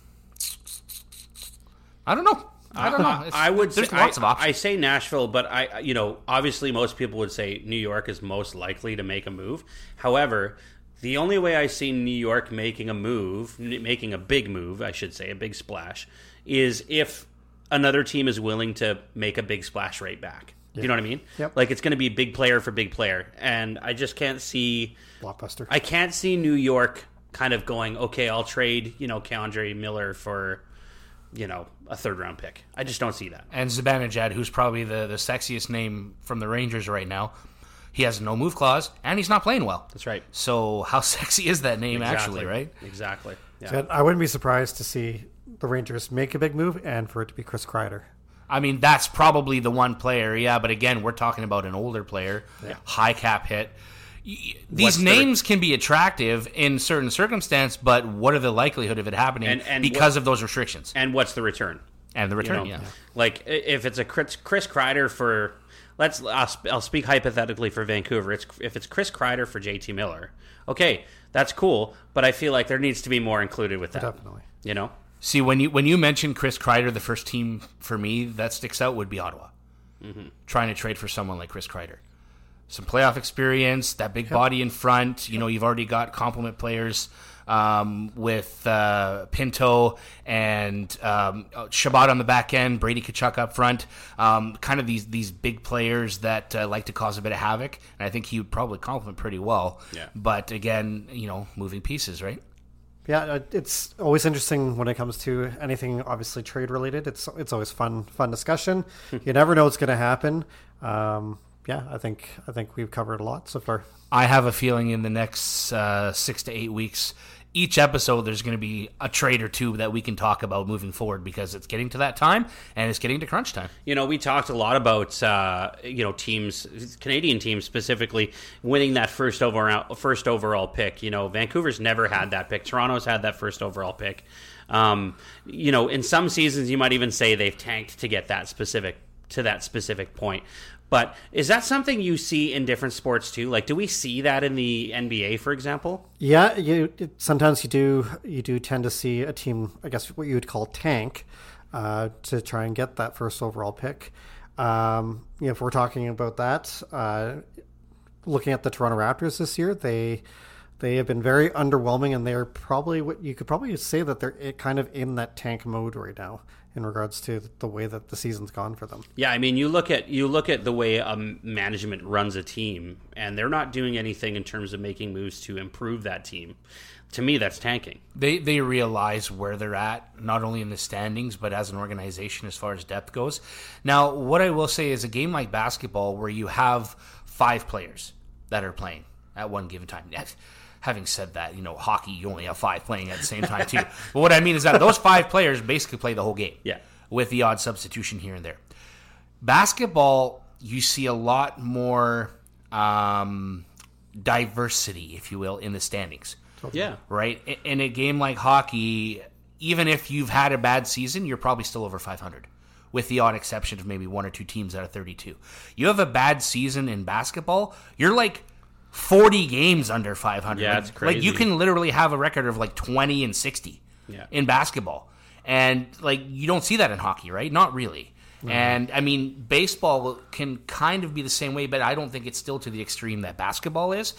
I don't know. I don't know. It's, I would. There's say, lots I, of options. I say Nashville, but I, you know, obviously most people would say New York is most likely to make a move. However, the only way I see New York making a move, making a big move, I should say, a big splash, is if another team is willing to make a big splash right back. Yeah. You know what I mean? Yep. Like it's going to be big player for big player, and I just can't see. Blockbuster. I can't see New York kind of going, okay, I'll trade, you know, Keandre Miller for, you know, a third round pick. I just don't see that. And Zibanejad, who's probably the, the sexiest name from the Rangers right now, he has a no move clause, and he's not playing well. That's right. So how sexy is that name, Exactly. actually, right? Exactly. Yeah. So I wouldn't be surprised to see the Rangers make a big move and for it to be Chris Kreider. I mean, that's probably the one player, yeah, but again, we're talking about an older player, Yeah. high cap hit. Y- These What's the- names can be attractive in certain circumstance, but what are the likelihood of it happening And- and because what- of those restrictions And what's the return? and the You return? know, yeah. like i- if it's a Chris, Chris Kreider for, let's I'll, sp- I'll speak hypothetically for Vancouver. It's if it's Chris Kreider for J T Miller, okay, that's cool. But I feel like there needs to be more included with that. Definitely. You know, See, when you when you mention Chris Kreider, the first team for me that sticks out would be Ottawa. Mm-hmm. Trying to trade for someone like Chris Kreider. Some playoff experience, that big body in front. You know, you've already got complement players um, with uh, Pinto and um, Shabbat on the back end, Brady Tkachuk up front. Um, kind of these these big players that uh, like to cause a bit of havoc. And I think he would probably complement pretty well. Yeah. But again, you know, moving pieces, right? Yeah, uh, it's always interesting when it comes to anything obviously trade related. It's it's always fun fun discussion. You never know what's going to happen. Um, yeah, I think I think we've covered a lot so far. I have a feeling in the next uh, six to eight weeks, each episode there's going to be a trade or two that we can talk about moving forward because it's getting to that time and it's getting to crunch time. You know, we talked a lot about uh, you know teams, Canadian teams specifically, winning that first overall first overall pick. You know, Vancouver's never had that pick. Toronto's had that first overall pick. Um, you know, in some seasons you might even say they've tanked to get that specific to that specific point. But is that something you see in different sports too? Like, do we see that in the N B A, for example? Yeah, you it, sometimes you do you do tend to see a team, I guess what you would call tank, uh, to try and get that first overall pick. Um, you know, if we're talking about that, uh, looking at the Toronto Raptors this year, they they have been very underwhelming, and they're probably what you could probably say that they're it kind of in that tank mode right now in regards to the way that the season's gone for them. Yeah, I mean, you look at you look at the way um, management runs a team, and they're not doing anything in terms of making moves to improve that team. To me, that's tanking. They they realize where they're at, not only in the standings, but as an organization as far as depth goes. Now, what I will say is a game like basketball where you have five players that are playing at one given time. Having said that, you know, hockey, you only have five playing at the same time, too. But what I mean is that those five players basically play the whole game. Yeah. With the odd substitution here and there. Basketball, you see a lot more um, diversity, if you will, in the standings. Yeah. Right? In- In a game like hockey, even if you've had a bad season, you're probably still over five hundred. with the odd exception of maybe one or two teams out of thirty-two. You have a bad season in basketball, you're like forty games under five hundred. Yeah, like, it's crazy. Like you can literally have a record of like twenty and sixty yeah. in basketball. And like you don't see that in hockey, right? Not really. Mm-hmm. And I mean, baseball can kind of be the same way, but I don't think it's still to the extreme that basketball is.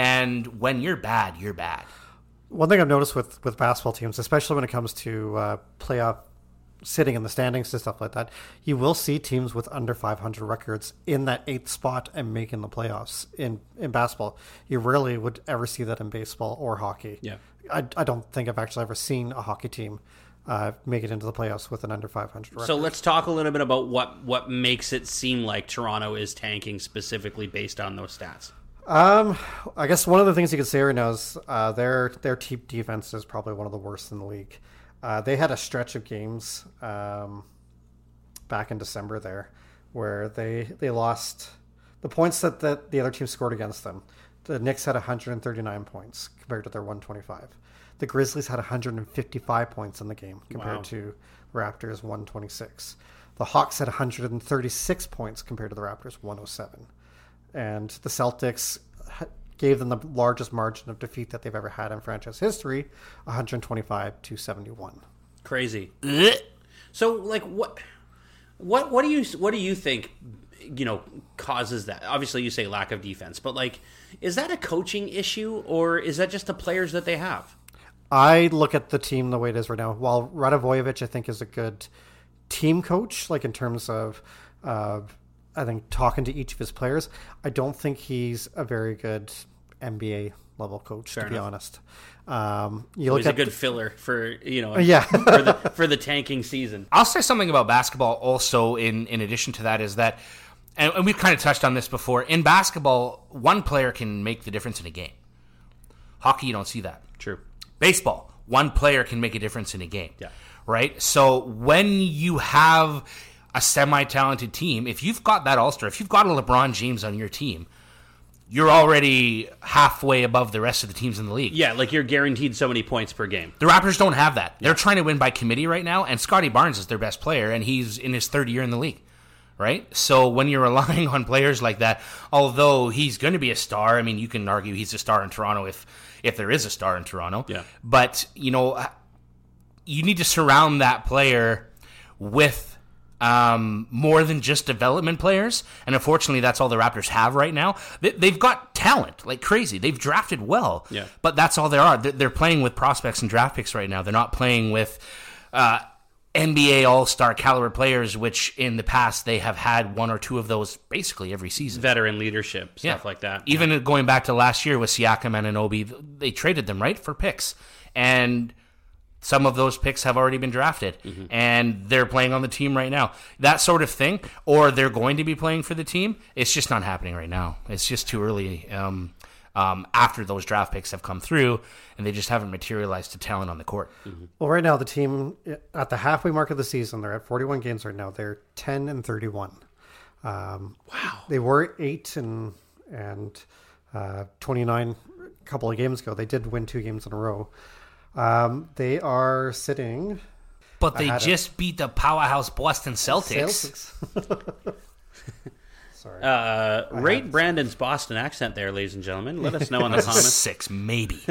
And when you're bad, you're bad. One thing I've noticed with, with basketball teams, especially when it comes to uh, playoff sitting in the standings and stuff like that, you will see teams with under five hundred records in that eighth spot and making the playoffs in, in basketball. You rarely would ever see that in baseball or hockey. Yeah, I, I don't think I've actually ever seen a hockey team uh, make it into the playoffs with an under five hundred record. So let's talk a little bit about what, what makes it seem like Toronto is tanking specifically based on those stats. Um, I guess one of the things you can say right now is uh, their their team defense is probably one of the worst in the league. Uh, they had a stretch of games um, back in December there where they they lost the points that, that the other team scored against them. The Knicks had one hundred thirty-nine points compared to their one hundred twenty-five. The Grizzlies had one hundred fifty-five points in the game compared Wow. to Raptors one hundred twenty-six. The Hawks had one hundred thirty-six points compared to the Raptors one hundred seven. And the Celtics gave them the largest margin of defeat that they've ever had in franchise history, one hundred twenty-five to seventy-one. Crazy. So, like, what, what, what do you, what do you think, you know, causes that? Obviously, you say lack of defense, but like, is that a coaching issue or is that just the players that they have? I look at the team the way it is right now. While Radovojevic, I think, is a good team coach, like in terms of, uh, I think, talking to each of his players, I don't think he's a very good N B A level coach, Fair to be enough. honest. Um, you It look was a at good the- filler for, you know, Yeah. for, the, for the tanking season. I'll say something about basketball also in, in addition to that is that, and, and we've kind of touched on this before, in basketball, one player can make the difference in a game. Hockey, you don't see that. True. Baseball, one player can make a difference in a game. Yeah. Right? So when you have a semi-talented team, if you've got that all-star, if you've got a LeBron James on your team, you're already halfway above the rest of the teams in the league. Yeah, like you're guaranteed so many points per game. The Raptors don't have that. They're trying to win by committee right now, and Scotty Barnes is their best player, and he's in his third year in the league. Right? So when you're relying on players like that, although he's going to be a star, I mean, you can argue he's a star in Toronto if if there is a star in Toronto. Yeah. But, you know, you need to surround that player with um, more than just development players. And unfortunately, that's all the Raptors have right now. They, they've got talent like crazy. They've drafted well. Yeah. But that's all there are. They're, they're playing with prospects and draft picks right now. They're not playing with uh, N B A All-Star caliber players, which in the past they have had one or two of those basically every season. Veteran leadership, stuff Yeah. like that. Even going back to last year with Siakam and Anunoby, they traded them, right, for picks. And some of those picks have already been drafted, Mm-hmm. and they're playing on the team right now. That sort of thing, or they're going to be playing for the team, it's just not happening right now. It's just too early um, um, after those draft picks have come through, and they just haven't materialized to talent on the court. Mm-hmm. Well, right now, the team, at the halfway mark of the season, they're at forty-one games right now. They're ten and thirty-one. Um, Wow. They were eight and, and uh, twenty-nine a couple of games ago. They did win two games in a row. Um, they are sitting... But they had it. just beat the powerhouse Boston Celtics. Celtics. Sorry. Uh, rate Brandon's Boston accent there, ladies and gentlemen. Let us know in the comments. Six, maybe.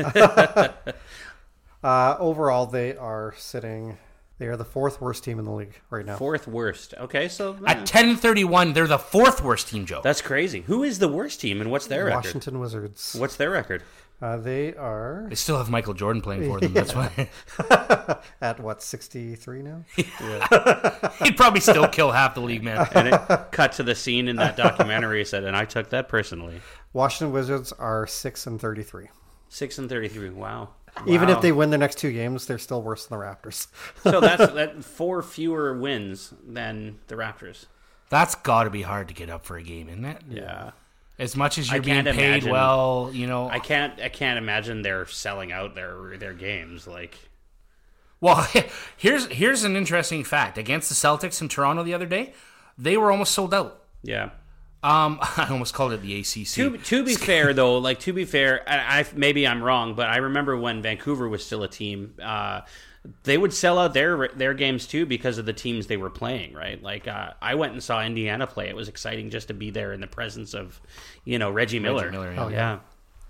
Uh, overall, they are sitting... They are the fourth worst team in the league right now. Fourth worst. Okay, so uh, At ten thirty-one, they're the fourth worst team, Joe. that's crazy. Who is the worst team and what's their record? Washington Wizards. What's their record? Uh, they are They still have Michael Jordan playing for them. That's why at, what, sixty-three now? he'd probably still kill half the league, man. And it cut to the scene in that documentary. Said, and I took that personally. Washington Wizards are six and thirty-three. Six and thirty-three. Wow. Even Wow. if they win their next two games, they're still worse than the Raptors. So that's that four fewer wins than the Raptors. That's got to be hard to get up for a game, isn't it? Yeah. As much as you're I being can't paid imagine- well, you know. I can't. I can't imagine they're selling out their their games. Like, Well, here's here's an interesting fact. Against the Celtics in Toronto the other day, they were almost sold out. yeah. Um, I almost called it the A C C. To, to be fair, though, like to be fair, I, I maybe I'm wrong, but I remember when Vancouver was still a team. Uh, they would sell out their their games too because of the teams they were playing, right? Like uh, I went and saw Indiana play. It was exciting just to be there in the presence of, you know, Reggie Miller. Reggie Miller, yeah. Oh, yeah.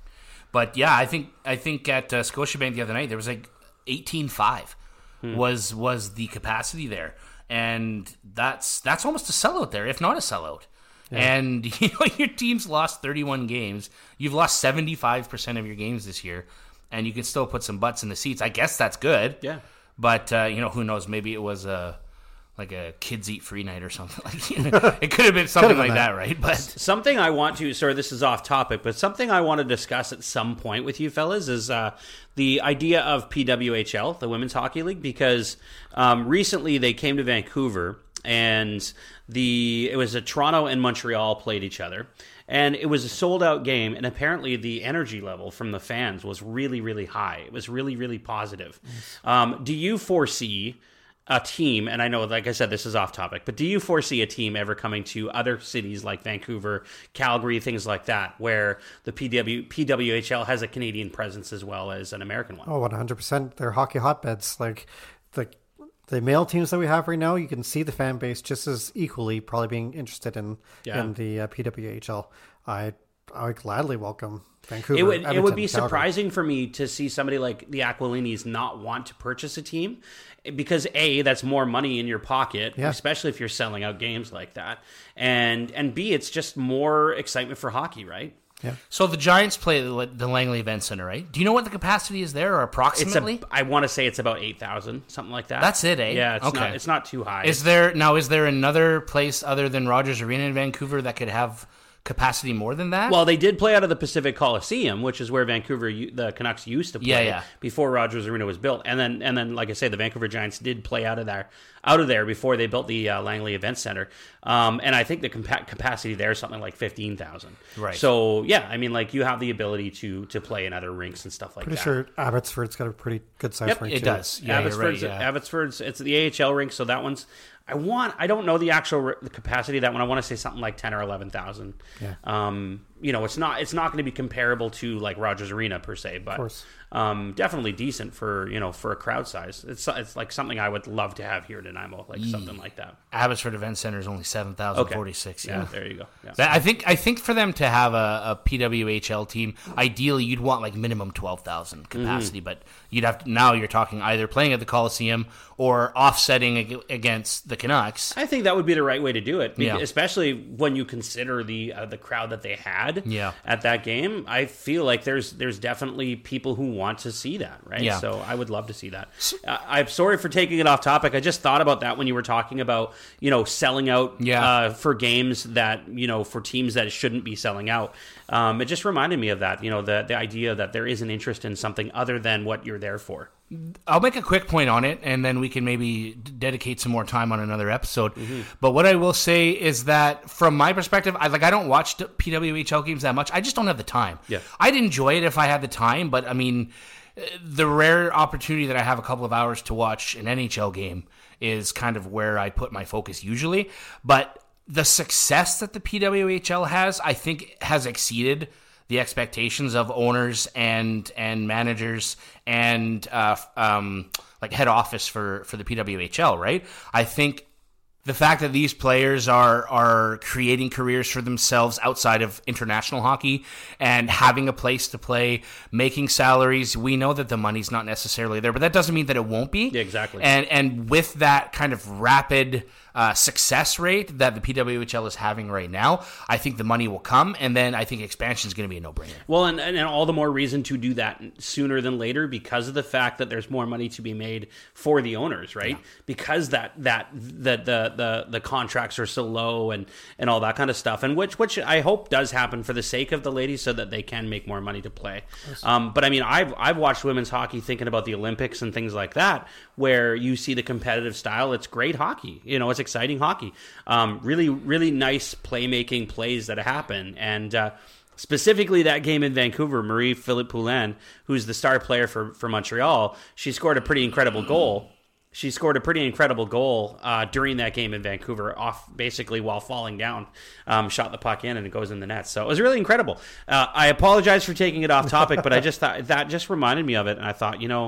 But yeah, I think I think at uh, Scotiabank the other night there was like eighteen five hmm. was was the capacity there, and that's that's almost a sellout there, if not a sellout. Yeah. And you know your team's lost thirty-one games. You've lost seventy-five percent of your games this year, and you can still put some butts in the seats. I guess that's good. Yeah. But uh, you know, who knows? Maybe it was a like a kids eat free night or something. Like you know, it could have been something like that. that, right? But something I want to, sorry, this is off topic, but something I want to discuss at some point with you fellas is uh, the idea of P W H L, the Women's Hockey League, because um, recently they came to Vancouver and the it was a Toronto and Montreal played each other. And it was a sold-out game, and apparently the energy level from the fans was really, really high. It was really, really positive. Nice. Um, do you foresee a team, and I know, like I said, this is off topic, but do you foresee a team ever coming to other cities like Vancouver, Calgary, things like that, where the P W, P W H L has a Canadian presence as well as an American one? Oh, one hundred percent. They're hockey hotbeds. Like the the male teams that we have right now, you can see the fan base just as equally probably being interested in yeah. in the uh, P W H L. I I would gladly welcome Vancouver. It would Edmonton, it would be Calgary. surprising for me to see somebody like the Aquilinis not want to purchase a team, because A, that's more money in your pocket, yeah. especially if you're selling out games like that, and and B, it's just more excitement for hockey, right? Yeah. So the Giants play the, the Langley Event Center, right? Do you know what the capacity is there, or approximately? It's a, I want to say it's about eight thousand, something like that. That's it, eh? Yeah, it's okay. not it's not too high. Is there now? Is there another place other than Rogers Arena in Vancouver that could have capacity more than that? Well, they did play out of the Pacific Coliseum, which is where Vancouver, the Canucks used to play yeah, yeah. before Rogers Arena was built. And then, and then, like I say, the Vancouver Giants did play out of there, out of there before they built the uh, Langley Event Center. Um, and I think the compa- capacity there is something like fifteen thousand. Right. So, yeah, I mean, like, you have the ability to to play in other rinks and stuff like pretty that. Pretty sure Abbotsford's got a pretty good size yep, rink, it too. does. Yeah, Abbotsford's, right, yeah. Abbotsford's, it's the A H L rink, so that one's, I want, I don't know the actual the capacity of that one. I want to say something like ten or eleven thousand. Yeah. Um, you know, it's not, it's not going to be comparable to like Rogers Arena per se, but um, definitely decent for, you know, for a crowd size. It's it's like something I would love to have here in Nanaimo, like yeah. something like that. Abbotsford Event Center is only seven thousand forty-six. Okay. Yeah. yeah, there you go. Yeah. That, I think I think for them to have a, a P W H L team, ideally you'd want like minimum twelve thousand capacity, mm-hmm. but you'd have to, now you're talking either playing at the Coliseum or offsetting ag- against the Canucks. I think that would be the right way to do it, yeah. especially when you consider the uh, the crowd that they had yeah. at that game. I feel like there's there's definitely people who want to see that, right? Yeah. So I would love to see that. Uh, I'm sorry for taking it off topic. I just thought about that when you were talking about, you know, selling out yeah. uh, for games that, you know, for teams that shouldn't be selling out. Um, it just reminded me of that, you know, the the idea that there is an interest in something other than what you're there for. I'll make a quick point on it, and then we can maybe dedicate some more time on another episode. Mm-hmm. But what I will say is that, from my perspective, I like I don't watch P W H L games that much. I just don't have the time. Yeah. I'd enjoy it if I had the time, but I mean, the rare opportunity that I have a couple of hours to watch an N H L game is kind of where I put my focus usually. But the success that the P W H L has, I think, has exceeded the expectations of owners and and managers and uh, um, like head office for, for the P W H L, right? I think the fact that these players are are creating careers for themselves outside of international hockey and having a place to play, making salaries, we know that the money's not necessarily there, but that doesn't mean that it won't be. Yeah, exactly. And and with that kind of rapid uh, success rate that the P W H L is having right now, I think the money will come, and then I think expansion is going to be a no-brainer. Well, and, and all the more reason to do that sooner than later because of the fact that there's more money to be made for the owners, right? Yeah. Because that that the, the the the contracts are so low and and all that kind of stuff, and which which I hope does happen for the sake of the ladies so that they can make more money to play. Yes. Um, but I mean, I've I've watched women's hockey thinking about the Olympics and things like that, where you see the competitive style. It's great hockey, you know, it's exciting hockey. Um, really, really nice playmaking plays that happen. And uh, specifically that game in Vancouver, Marie-Philippe Poulin, who's the star player for, for Montreal, she scored a pretty incredible goal. She scored a pretty incredible goal uh, during that game in Vancouver, off basically while falling down, um, shot the puck in, and it goes in the net. So it was really incredible. Uh, I apologize for taking it off topic, but I just thought that just reminded me of it, and I thought, you know,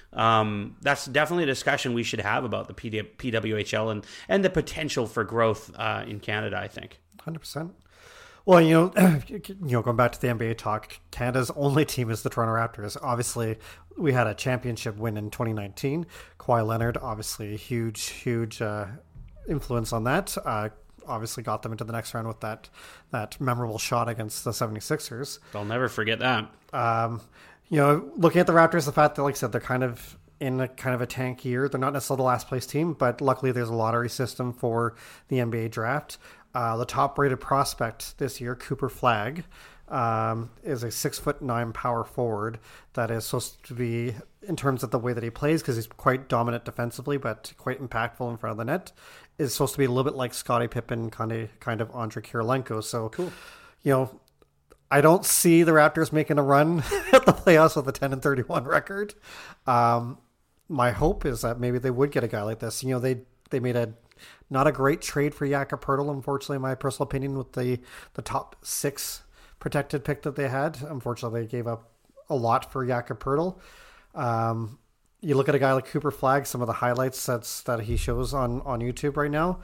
um, that's definitely a discussion we should have about the P W H L and, and the potential for growth uh, in Canada, I think. one hundred percent. Well, you know, you know, going back to the N B A talk, Canada's only team is the Toronto Raptors. Obviously, we had a championship win in twenty nineteen. Kawhi Leonard, obviously, a huge, huge uh, influence on that. Uh, obviously got them into the next round with that that memorable shot against the seventy-sixers. I'll never forget that. Um, you know, looking at the Raptors, the fact that, like I said, they're kind of in a kind of a tank year. They're not necessarily the last place team, but luckily there's a lottery system for the N B A draft. Uh, the top rated prospect this year, Cooper Flagg, um, is a six foot nine power forward that is supposed to be, in terms of the way that he plays, because he's quite dominant defensively, but quite impactful in front of the net, is supposed to be a little bit like Scottie Pippen, kind of, kind of Andre Kirilenko. So, cool. You know, I don't see the Raptors making a run at the playoffs with a ten and thirty-one record. Um, my hope is that maybe they would get a guy like this. You know, they they made a not a great trade for Jakob Poeltl, unfortunately, in my personal opinion, with the, the top six protected pick that they had. Unfortunately, they gave up a lot for Jakob Poeltl. Um, you look at a guy like Cooper Flagg, some of the highlights that's, that he shows on, on YouTube right now,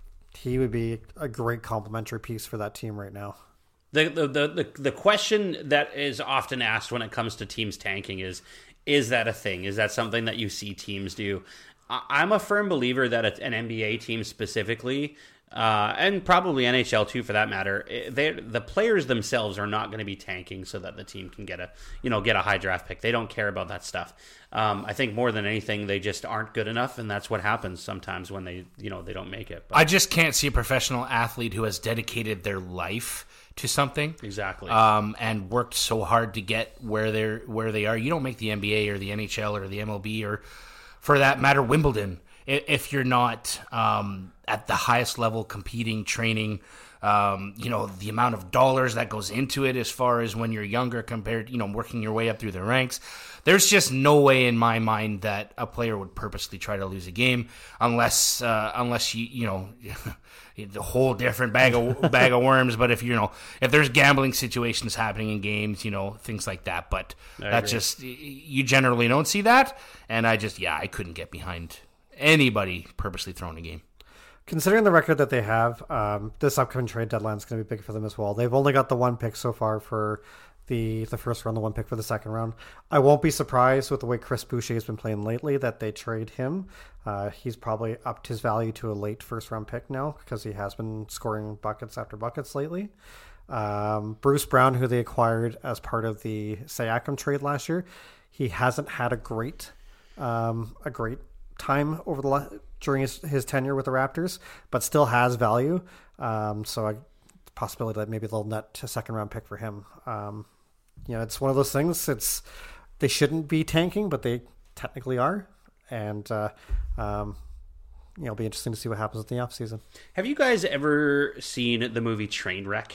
he would be a great complementary piece for that team right now. The, the the the the question that is often asked when it comes to teams tanking is, is that a thing? Is that something that you see teams do? I'm a firm believer that an N B A team specifically, uh, and probably N H L too for that matter, the players themselves are not going to be tanking so that the team can get a you know get a high draft pick. They don't care about that stuff. Um, I think more than anything, they just aren't good enough, and that's what happens sometimes when they you know they don't make it. But I just can't see a professional athlete who has dedicated their life to something exactly um, and worked so hard to get where they're where they are. You don't make the N B A or the N H L or the M L B or, for that matter, Wimbledon, if you're not um, at the highest level competing, training, um, you know, the amount of dollars that goes into it as far as when you're younger compared, you know, working your way up through the ranks. There's just no way in my mind that a player would purposely try to lose a game unless, uh, unless you, you know, it's a whole different bag of bag of worms. But if you know, if there's gambling situations happening in games, you know, things like that. But I that's agree. just, you generally don't see that. And I just, yeah, I couldn't get behind anybody purposely throwing a game. Considering the record that they have, um, this upcoming trade deadline is going to be big for them as well. They've only got the one pick so far for the the first round, the one pick for the second round. I won't be surprised with the way Chris Boucher has been playing lately that they trade him. Uh, he's probably upped his value to a late first round pick now because he has been scoring buckets after buckets lately. Um, Bruce Brown, who they acquired as part of the Siakam trade last year, he hasn't had a great um, a great time over the la- during his, his tenure with the Raptors, but still has value. Um, so I possibility that maybe they'll net a second round pick for him. Um, you know, it's one of those things. It's they shouldn't be tanking, but they technically are, and uh, um, you know, it'll be interesting to see what happens in the offseason. Have you guys ever seen the movie Trainwreck?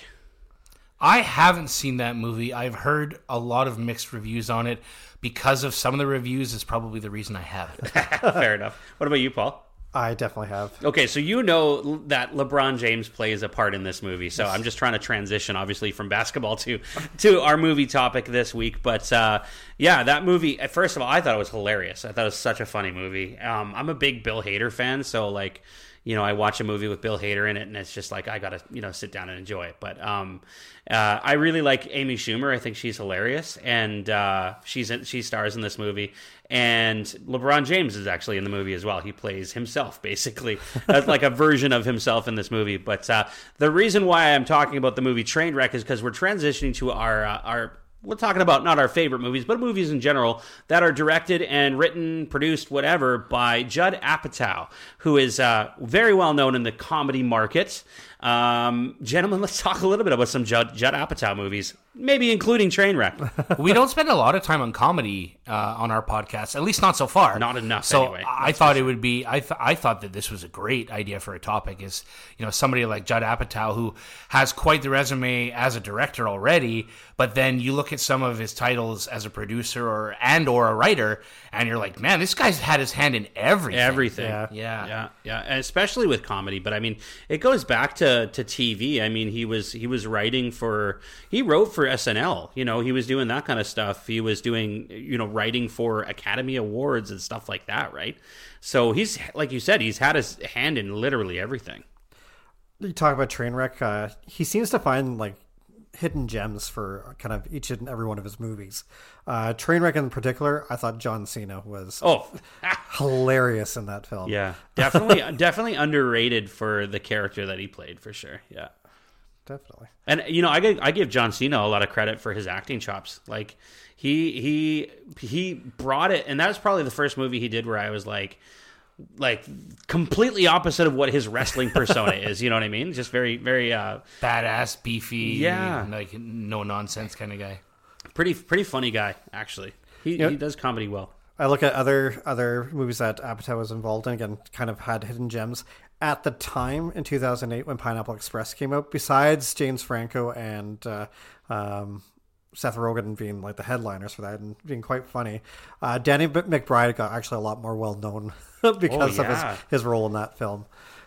I haven't seen that movie. I've heard a lot of mixed reviews on it. Because of some of the reviews is probably the reason I haven't. Fair enough. What about you, Paul? I definitely have. Okay, so you know that LeBron James plays a part in this movie. So I'm just trying to transition, obviously, from basketball to to our movie topic this week. But uh, yeah, that movie, first of all, I thought it was hilarious. I thought it was such a funny movie. Um, I'm a big Bill Hader fan, so like, you know, I watch a movie with Bill Hader in it, and it's just like, I got to, you know, sit down and enjoy it. But um, uh, I really like Amy Schumer. I think she's hilarious, and uh, she's in, she stars in this movie. And LeBron James is actually in the movie as well. He plays himself, basically, as like a version of himself in this movie. But uh, the reason why I'm talking about the movie Trainwreck is because we're transitioning to our uh, our. We're talking about not our favorite movies, but movies in general that are directed and written, produced, whatever, by Judd Apatow, who is uh, very well known in the comedy market. Um, gentlemen, let's talk a little bit about some Judd, Judd Apatow movies, maybe including Trainwreck. We don't spend a lot of time on comedy uh, on our podcast, at least not so far. Not enough, so anyway. I thought it would be. I th- I thought that this was a great idea for a topic. Is you know somebody like Judd Apatow who has quite the resume as a director already, but then you look at some of his titles as a producer or and or a writer, and you're like, man, this guy's had his hand in everything. Everything. Yeah. Yeah. Yeah. Yeah. And especially with comedy. But I mean, it goes back to to, to T V. I mean, he was he was writing for he wrote for S N L. You know, he was doing that kind of stuff. He was doing you know writing for Academy Awards and stuff like that, right? So he's like you said, he's had his hand in literally everything. You talk about Trainwreck. Uh, he seems to find like hidden gems for kind of each and every one of his movies. Uh, Trainwreck in particular, I thought John Cena was oh hilarious in that film. Yeah, definitely, definitely underrated for the character that he played, for sure. Yeah, definitely. And you know, I give, I give John Cena a lot of credit for his acting chops. Like he he he brought it, and that was probably the first movie he did where I was like. Like completely opposite of what his wrestling persona is, you know what I mean? Just very, very uh, badass, beefy, yeah, like no nonsense kind of guy. Pretty, pretty funny guy, actually. He you know, he does comedy well. I look at other other movies that Apatow was involved in. Again, kind of had hidden gems at the time in two thousand eight when Pineapple Express came out. Besides James Franco and uh, um, Seth Rogen being like the headliners for that and being quite funny, uh, Danny McBride got actually a lot more well known. because oh, yeah. of his, his role in that film.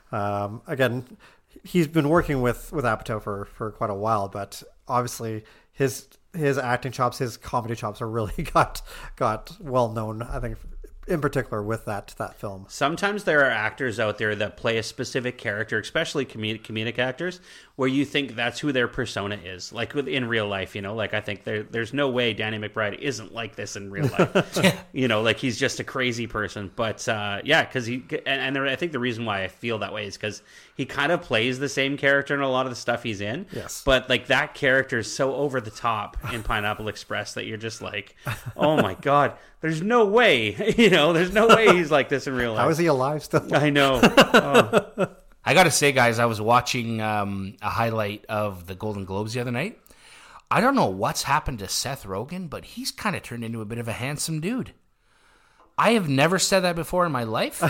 Um, again, he's been working with, with Apatow for, for quite a while, but obviously his his acting chops, his comedy chops are really got got well known, I think, in particular with that that film. Sometimes there are actors out there that play a specific character, especially comedic, comedic actors, where you think that's who their persona is. Like in real life, you know, like I think there, there's no way Danny McBride isn't like this in real life. yeah. You know, like he's just a crazy person. But uh, yeah, because he, and, and there, I think the reason why I feel that way is because he kind of plays the same character in a lot of the stuff he's in. Yes. But like that character is so over the top in Pineapple Express that you're just like, oh my God, there's no way, you know, there's no way he's like this in real life. How is he alive still? I know. Oh. I got to say, guys, I was watching um, a highlight of the Golden Globes the other night. I don't know what's happened to Seth Rogen, but he's kind of turned into a bit of a handsome dude. I have never said that before in my life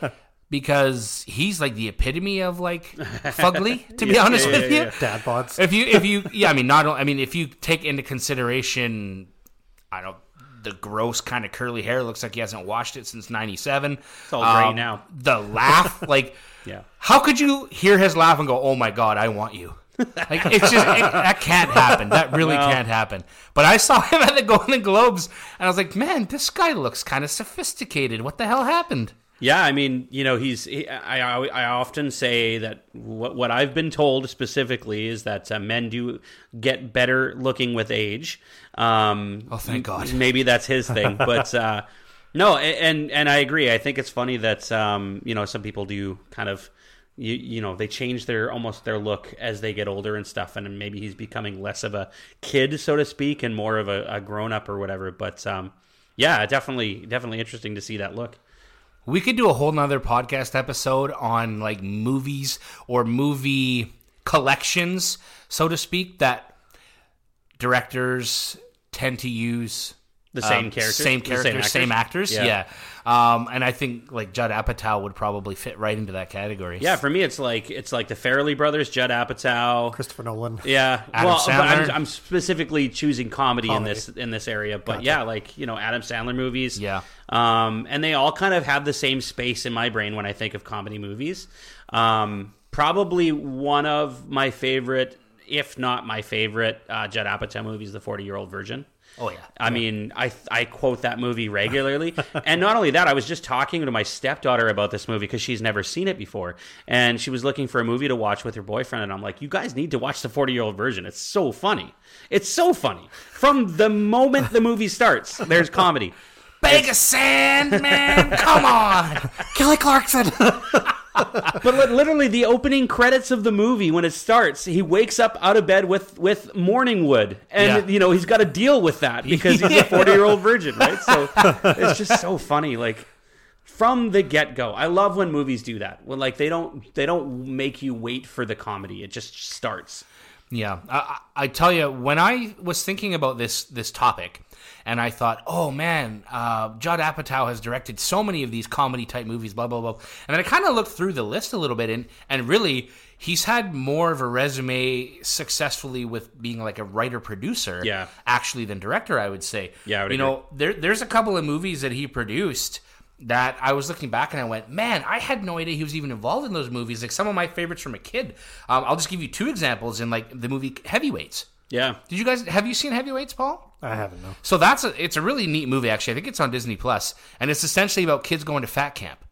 because he's like the epitome of like fugly, to be yeah, honest yeah, with yeah, you. yeah. Dad bods. If you, if you, yeah, I mean, not, I mean, if you take into consideration, I don't. The gross kind of curly hair looks like he hasn't washed it since ninety-seven. It's all gray um, now. The laugh, like, yeah. How could you hear his laugh and go, "Oh my God, I want you"? Like it's just it, that can't happen. That really well, can't happen. But I saw him at the Golden Globes, and I was like, "Man, this guy looks kind of sophisticated. What the hell happened?" Yeah, I mean, you know, he's. He, I, I I often say that what what I've been told specifically is that uh, men do get better looking with age. Um, oh, thank God. Maybe that's his thing, but uh, no, and and I agree. I think it's funny that um, you know, some people do kind of. You, you know, they change their almost their look as they get older and stuff, and maybe he's becoming less of a kid, so to speak, and more of a, a grown up or whatever. But um, yeah, definitely, definitely interesting to see that look. We could do a whole nother podcast episode on like movies or movie collections, so to speak, that directors tend to use the same um, characters, same characters, same, same actors. Yeah. yeah. Um, and I think like Judd Apatow would probably fit right into that category. Yeah, for me, it's like it's like the Farrelly brothers, Judd Apatow, Christopher Nolan. Yeah, Adam well, Sandler. But I'm, I'm specifically choosing comedy, comedy in this in this area. But gotcha. yeah, like you know, Adam Sandler movies. Yeah, um, and they all kind of have the same space in my brain when I think of comedy movies. Um, probably one of my favorite, if not my favorite, uh, Judd Apatow movie is The forty-Year-Old Virgin. Oh, yeah. I mean, I I quote that movie regularly. And not only that, I was just talking to my stepdaughter about this movie because she's never seen it before. And she was looking for a movie to watch with her boyfriend. And I'm like, you guys need to watch The forty-Year-Old Virgin. It's so funny. It's so funny. From the moment the movie starts, there's comedy. Bag of sand, man. Come on. Kelly Clarkson. But literally, the opening credits of the movie, when it starts, he wakes up out of bed with, with morning wood. And, Yeah. you know, he's got to deal with that because he's a forty-year-old virgin, right? So it's just so funny. Like, from the get-go. I love when movies do that. When, like, they don't they don't make you wait for the comedy. It just starts. Yeah, I, I tell you, when I was thinking about this this topic, and I thought, oh man, uh, Judd Apatow has directed so many of these comedy type movies, blah blah blah, and then I kind of looked through the list a little bit, and and really, he's had more of a resume successfully with being like a writer producer, Yeah. actually than director, I would say. Yeah, I would you agree. know, there there's a couple of movies that he produced that I was looking back and I went, man, I had no idea he was even involved in those movies. Like some of my favorites from a kid. Um, I'll just give you two examples in like the movie Heavyweights. Yeah. Did you guys have you seen Heavyweights, Paul? I haven't, no. So that's a, it's a really neat movie actually. I think it's on Disney Plus, and it's essentially about kids going to fat camp,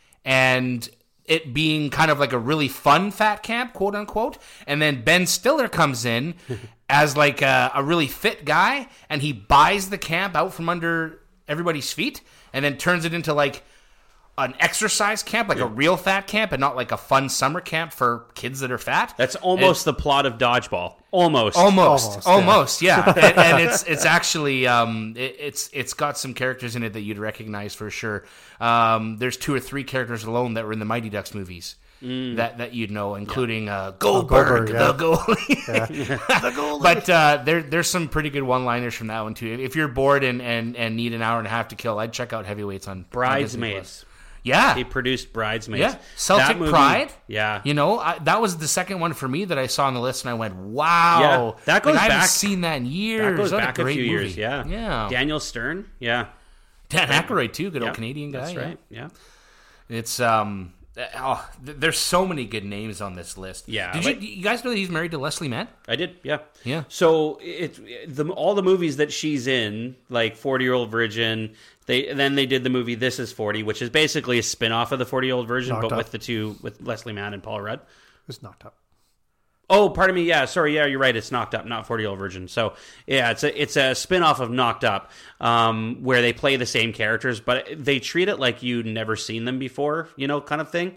and it being kind of like a really fun fat camp, quote unquote. And then Ben Stiller comes in as like a, a really fit guy, and he buys the camp out from under everybody's feet, and then turns it into like an exercise camp, like yeah. a real fat camp, and not like a fun summer camp for kids that are fat. That's almost and, the plot of Dodgeball. Almost, almost, almost, almost yeah. yeah. and, and it's it's actually um, it, it's it's got some characters in it that you'd recognize for sure. Um, there's two or three characters alone that were in the Mighty Ducks movies. Mm. That that you'd know, including uh, Goldberg, Goldberg yeah. the goalie. Yeah. the goalie. But uh, there there's some pretty good one-liners from that one too. If you're bored and, and, and need an hour and a half to kill, I'd check out Heavyweights on Bridesmaids. On yeah, he produced Bridesmaids. Yeah, Celtic movie, Pride. Yeah, you know I, that was the second one for me that I saw on the list, and I went, "Wow, yeah, that goes like, back." I haven't seen that in years. That goes what back a, a, great few movie. years. Yeah, yeah. Daniel Stern. Yeah, Dan Aykroyd too. Good yeah, old Canadian guy. That's yeah. right. Yeah, it's um. Oh, there's so many good names on this list. Yeah, did like, you you guys know that he's married to Leslie Mann? I did. Yeah, yeah. So it, the all the movies that she's in, like forty Year Old Virgin. They then they did the movie This Is forty, which is basically a spin-off of the forty Year Old Virgin, Knocked but Up. with the two with Leslie Mann and Paul Rudd. It was Knocked Up. Oh, pardon me. Yeah, sorry. Yeah, you're right. It's Knocked Up, not forty Year Old Virgin. So yeah, it's a it's a spin-off of Knocked Up, um, where they play the same characters, but they treat it like you'd never seen them before, you know, kind of thing.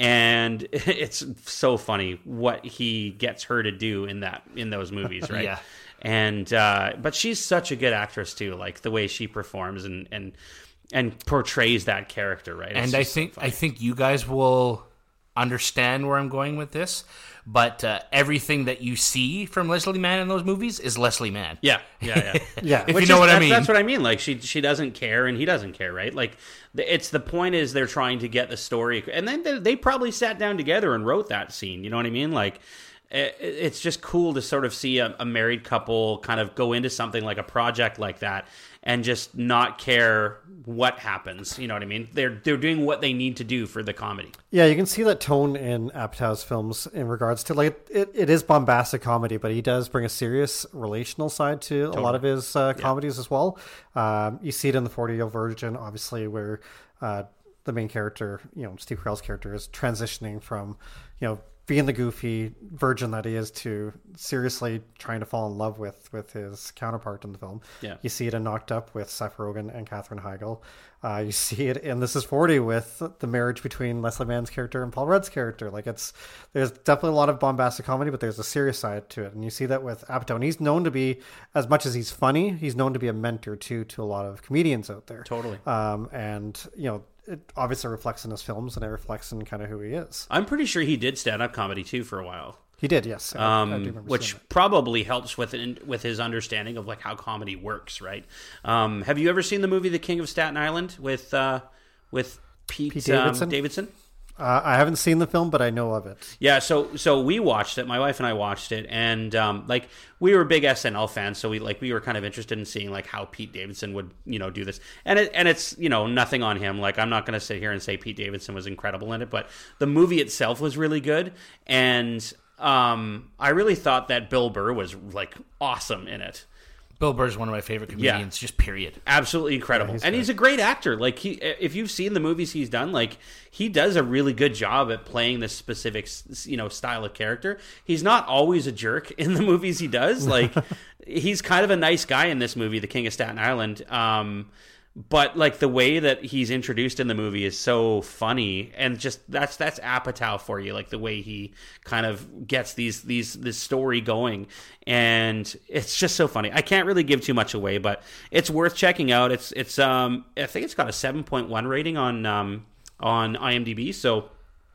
And it's so funny what he gets her to do in that in those movies, right? Yeah. And uh, but she's such a good actress too, like the way she performs and and and portrays that character, right? It's and I think so I think you guys will understand where I'm going with this. But uh, everything that you see from Leslie Mann in those movies is Leslie Mann. Yeah, yeah, yeah. yeah. If Which you know is, what I that's, mean. That's what I mean. Like she she doesn't care and he doesn't care, right? Like the, it's the point is they're trying to get the story, and then they, they probably sat down together and wrote that scene. You know what I mean? Like it, it's just cool to sort of see a, a married couple kind of go into something like a project like that and just not care what happens. You know what I mean? They're they're doing what they need to do for the comedy. Yeah, you can see that tone in Apatow's films in regards to, like, it, it is bombastic comedy, but he does bring a serious relational side to totally. a lot of his uh, comedies yeah. as well. Um, you see it in The forty Year Old Virgin, obviously, where uh, the main character, you know, Steve Carell's character, is transitioning from, you know, being the goofy virgin that he is to seriously trying to fall in love with with his counterpart in the film. Yeah. You see it in Knocked Up with Seth Rogen and Katherine Heigl. Uh, you see it in This Is forty with the marriage between Leslie Mann's character and Paul Rudd's character. Like it's there's definitely a lot of bombastic comedy, but there's a serious side to it, and you see that with Apatow. And he's known to be, as much as he's funny, he's known to be a mentor too to a lot of comedians out there. Totally. Um, and you know. It obviously reflects in his films, and it reflects in kind of who he is. I'm pretty sure he did stand-up comedy too for a while. He did, yes. I, um, I do remember which seeing it. probably helps with with his understanding of like how comedy works, right? Um, have you ever seen the movie The King of Staten Island with uh, with Pete, Pete Davidson? Um, Davidson? Uh, I haven't seen the film, but I know of it. Yeah, so so we watched it. My wife and I watched it, and um, like we were big S N L fans, so we like we were kind of interested in seeing like how Pete Davidson would you know do this. And it and it's you know nothing on him. Like I'm not going to sit here and say Pete Davidson was incredible in it, but the movie itself was really good, and um, I really thought that Bill Burr was like awesome in it. Bill Burr's one of my favorite comedians, Yeah. just period. Absolutely incredible. Yeah, he's and good. he's a great actor. Like he if you've seen the movies he's done, like he does a really good job at playing this specific, you know, style of character. He's not always a jerk in the movies he does. Like he's kind of a nice guy in this movie, The King of Staten Island. Um But like the way that he's introduced in the movie is so funny, and just that's that's Apatow for you. Like the way he kind of gets these these this story going, and it's just so funny. I can't really give too much away, but it's worth checking out. It's it's um I think it's got a seven point one rating on um on IMDb. So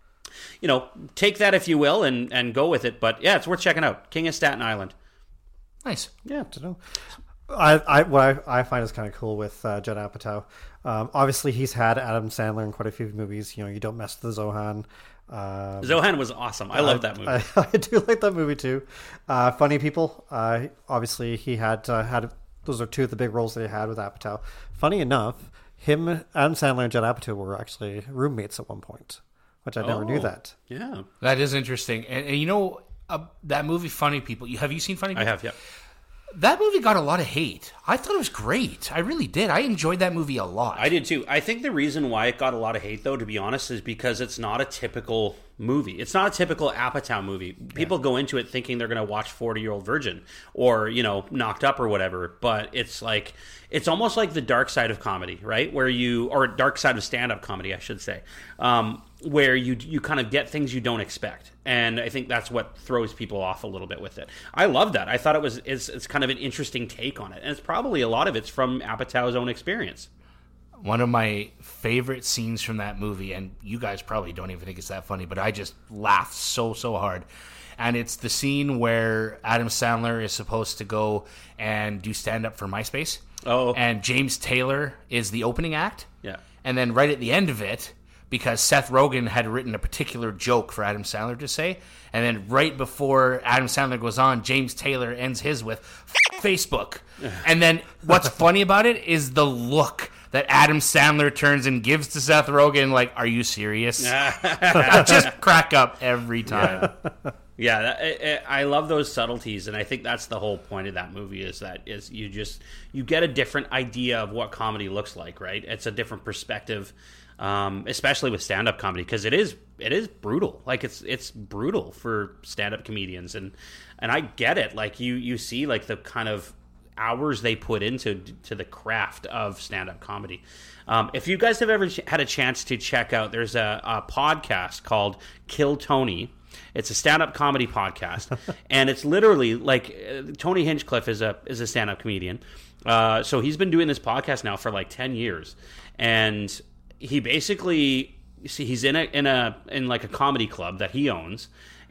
you know take that if you will, and and go with it. But yeah, it's worth checking out. King of Staten Island. Nice. Yeah, to know. I, I what I, I find is kind of cool with uh, Judd Apatow. Um, obviously, he's had Adam Sandler in quite a few movies. You know, You Don't Mess with the Zohan. Um, Zohan was awesome. I love that movie. I, I do like that movie too. Uh, Funny People. Uh, obviously, he had uh, had those are two of the big roles that he had with Apatow. Funny enough, him, Adam Sandler, and Judd Apatow were actually roommates at one point, which I never Oh. knew that. Yeah. That is interesting. And, and you know, uh, that movie, Funny People, you, have you seen Funny People? I have, yeah. That movie got a lot of hate. I thought it was great. I really did. I enjoyed that movie a lot. I did too. I think the reason why it got a lot of hate, though, to be honest, is because it's not a typical movie. It's not a typical Apatow movie. People yeah. go into it thinking they're going to watch forty-Year-Old Virgin or, you know, Knocked Up or whatever. But it's like, it's almost like the dark side of comedy, right? Where you, or dark side of stand-up comedy, I should say, um, where you you kind of get things you don't expect. And I think that's what throws people off a little bit with it. I love that. I thought it was it's, it's kind of an interesting take on it. And it's probably a lot of it's from Apatow's own experience. One of my favorite scenes from that movie, and you guys probably don't even think it's that funny, but I just laughed so, so hard. And it's the scene where Adam Sandler is supposed to go and do stand-up for MySpace. Oh. And James Taylor is the opening act. Yeah. And then right at the end of it, because Seth Rogen had written a particular joke for Adam Sandler to say, and then right before Adam Sandler goes on, James Taylor ends his with F- Facebook. And then what's funny about it is the look that Adam Sandler turns and gives to Seth Rogen, like, are you serious? I just crack up every time. Yeah, yeah that, I, I love those subtleties, and I think that's the whole point of that movie is that is you just you get a different idea of what comedy looks like, right? It's a different perspective. Um, especially with stand-up comedy, because it is it is brutal. Like it's it's brutal for stand-up comedians, and and I get it. Like you you see like the kind of hours they put into to the craft of stand-up comedy. Um, if you guys have ever ch- had a chance to check out, there's a, a podcast called Kill Tony. It's a stand-up comedy podcast, and it's literally like uh, Tony Hinchcliffe is a is a stand-up comedian. Uh, so he's been doing this podcast now for like ten years, and he basically see he's in a in a in like a comedy club that he owns,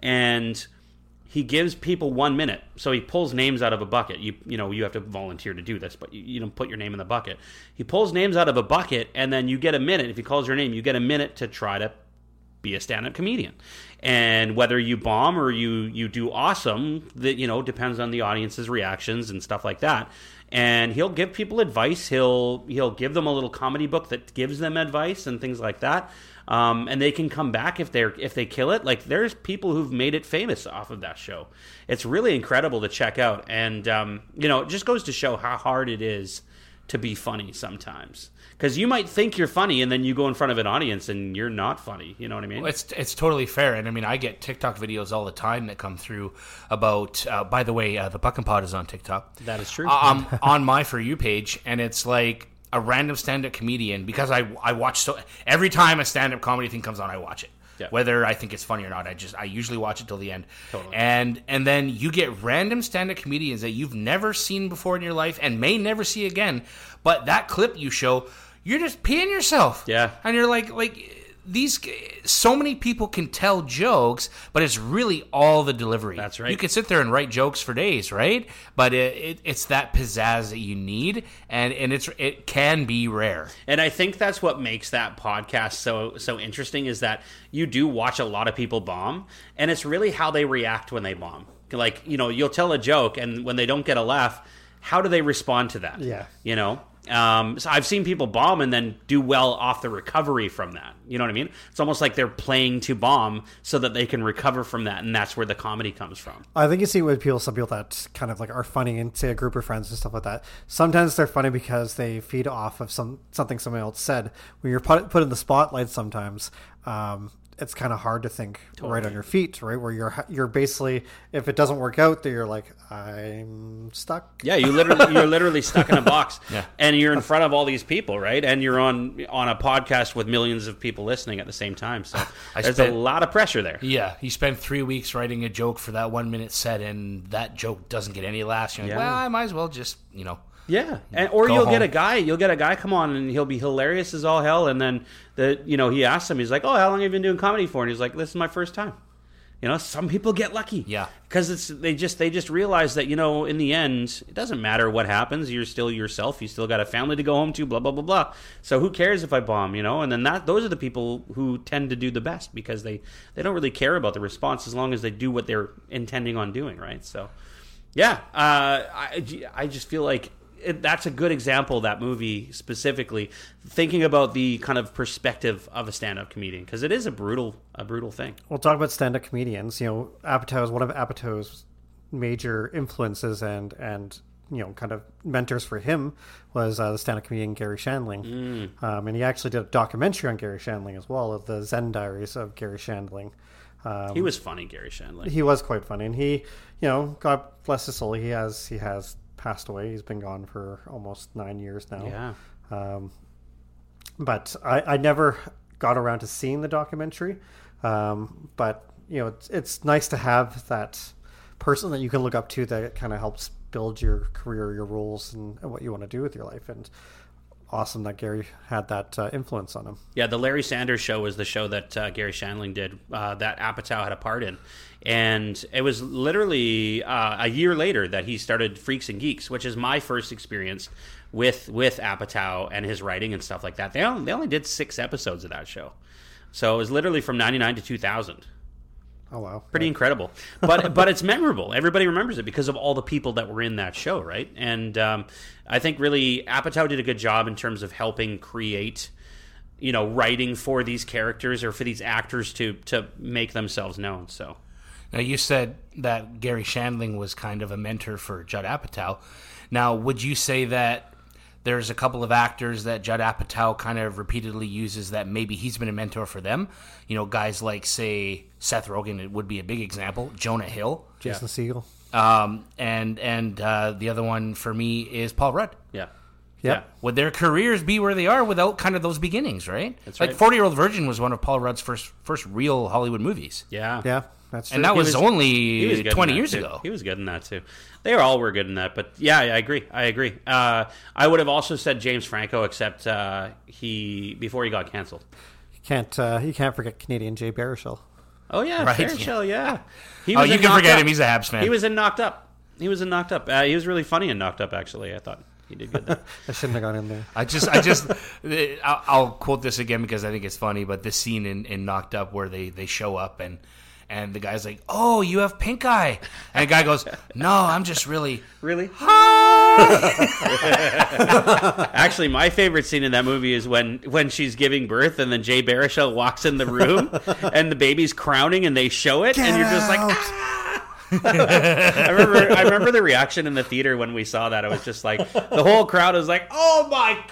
and he gives people one minute. So he pulls names out of a bucket. You you know you have to volunteer to do this, but you, you don't put your name in the bucket. He pulls names out of a bucket, and then you get a minute. If he calls your name, you get a minute to try to be a stand-up comedian. And whether you bomb or you you do awesome, that you know depends on the audience's reactions and stuff like that. And he'll give people advice. He'll he'll give them a little comedy book that gives them advice and things like that. Um, and they can come back if they're if they kill it. Like there's people who've made it famous off of that show. It's really incredible to check out. And um, you know, it just goes to show how hard it is to be funny sometimes. Because you might think you're funny, and then you go in front of an audience, and you're not funny. You know what I mean? Well, it's it's totally fair. And I mean, I get TikTok videos all the time that come through about. Uh, by the way, uh, the Buck and Pod is on TikTok. That is true. Um, on my For You page, and it's like a random stand-up comedian because I I watch so every time a stand-up comedy thing comes on, I watch it. Yeah. Whether I think it's funny or not, I just I usually watch it till the end. Totally. And and then you get random stand-up comedians that you've never seen before in your life and may never see again. But that clip you show, you're just peeing yourself. Yeah. And you're like like these so many people can tell jokes, but it's really all the delivery. That's right. You can sit there and write jokes for days, right? But it, it, it's that pizzazz that you need, and, and it's it can be rare. And I think that's what makes that podcast so so interesting is that you do watch a lot of people bomb, and it's really how they react when they bomb. Like, you know, you'll tell a joke, and when they don't get a laugh, how do they respond to that? Yeah. You know? Um, so I've seen people bomb and then do well off the recovery from that. You know what I mean? It's almost like they're playing to bomb so that they can recover from that, and that's where the comedy comes from. I think you see with people, some people that kind of like are funny and say a group of friends and stuff like that. Sometimes they're funny because they feed off of some something somebody else said. When you're put, put in the spotlight, sometimes um, it's kind of hard to think totally. right on your feet, right? Where you're you're basically, if it doesn't work out, then you're like, I'm stuck. Yeah, you literally you're literally stuck in a box, yeah. and you're in front of all these people, right? And you're on on a podcast with millions of people listening at the same time. So I there's spent, a lot of pressure there. Yeah, you spend three weeks writing a joke for that one minute set, and that joke doesn't get any laughs. You're like, yeah. well, I might as well just you know. Yeah, and, or Go you'll home. get a guy, you'll get a guy come on and he'll be hilarious as all hell, and then the you know he asks him, he's like, "Oh, how long have you been doing comedy for?" And he's like, "This is my first time." You know, some people get lucky, Yeah. because it's they just they just realize that you know in the end it doesn't matter what happens, you're still yourself, you still got a family to go home to, blah blah blah blah. So who cares if I bomb, you know? And then that those are the people who tend to do the best because they they don't really care about the response as long as they do what they're intending on doing, right? So, yeah, uh, I I just feel like. it, that's a good example, that movie specifically, thinking about the kind of perspective of a stand-up comedian, because it is a brutal, a brutal thing. We'll talk about stand-up comedians. You know, Apatow is one of Apatow's major influences and and you know kind of mentors for him was uh, the stand-up comedian Gary Shandling, mm. um, and he actually did a documentary on Gary Shandling as well, of the Zen Diaries of Gary Shandling. Um, he was funny, Gary Shandling. He was quite funny, and he, you know, God bless his soul, he has he has passed away. He's been gone for almost nine years now. Yeah. Um, but I, I never got around to seeing the documentary. Um, but you know, it's, it's nice to have that person that you can look up to that kind of helps build your career, your roles, and, and what you want to do with your life. And awesome that Gary had that uh, influence on him. Yeah, the Larry Sanders Show was the show that uh, Gary Shandling did, uh, that Apatow had a part in. And it was literally uh, a year later that he started Freaks and Geeks, which is my first experience with with Apatow and his writing and stuff like that. They only, they only did six episodes of that show. So it was literally from ninety-nine to two thousand. Oh, wow. Pretty right. incredible. But but it's memorable. Everybody remembers it because of all the people that were in that show, right? And um, I think really Apatow did a good job in terms of helping create, you know, writing for these characters or for these actors to to make themselves known. So now, you said that Gary Shandling was kind of a mentor for Judd Apatow. Now, would you say that there's a couple of actors that Judd Apatow kind of repeatedly uses that maybe he's been a mentor for them? You know, guys like, say, Seth Rogen, it would be a big example. Jonah Hill. Jason yeah. Segel. Um, and and uh, the other one for me is Paul Rudd. Yeah. Yeah. Yeah. Would their careers be where they are without kind of those beginnings, right? That's like right. forty-Year-Old Virgin was one of Paul Rudd's first first real Hollywood movies. Yeah. Yeah, that's true. And that He was, was- only He was good in twenty that, years too. ago. He was good in that too. They all were good in that, but yeah, I agree. I agree. Uh, I would have also said James Franco, except uh, he before he got canceled. You can't, uh, you can't forget Canadian Jay Baruchel. Oh yeah, Right, Baruchel, yeah. He Oh, was you in can Knocked forget Up. him. He's a Habs fan. He was in Knocked Up. He was in Knocked Up. Uh, he was really funny in Knocked Up. Actually, I thought he did good there. I shouldn't have gone in there. I just, I just, I'll, I'll quote this again because I think it's funny. But this scene in, in Knocked Up where they, they show up and and the guy's like, "Oh, you have pink eye," and the guy goes, "No, I'm just really." Really? Actually, my favorite scene in that movie is when, when she's giving birth and then Jay Baruchel walks in the room and the baby's crowning and they show it and you're just like, ah! I remember I remember the reaction in the theater when we saw that. It was just like the whole crowd was like, "Oh my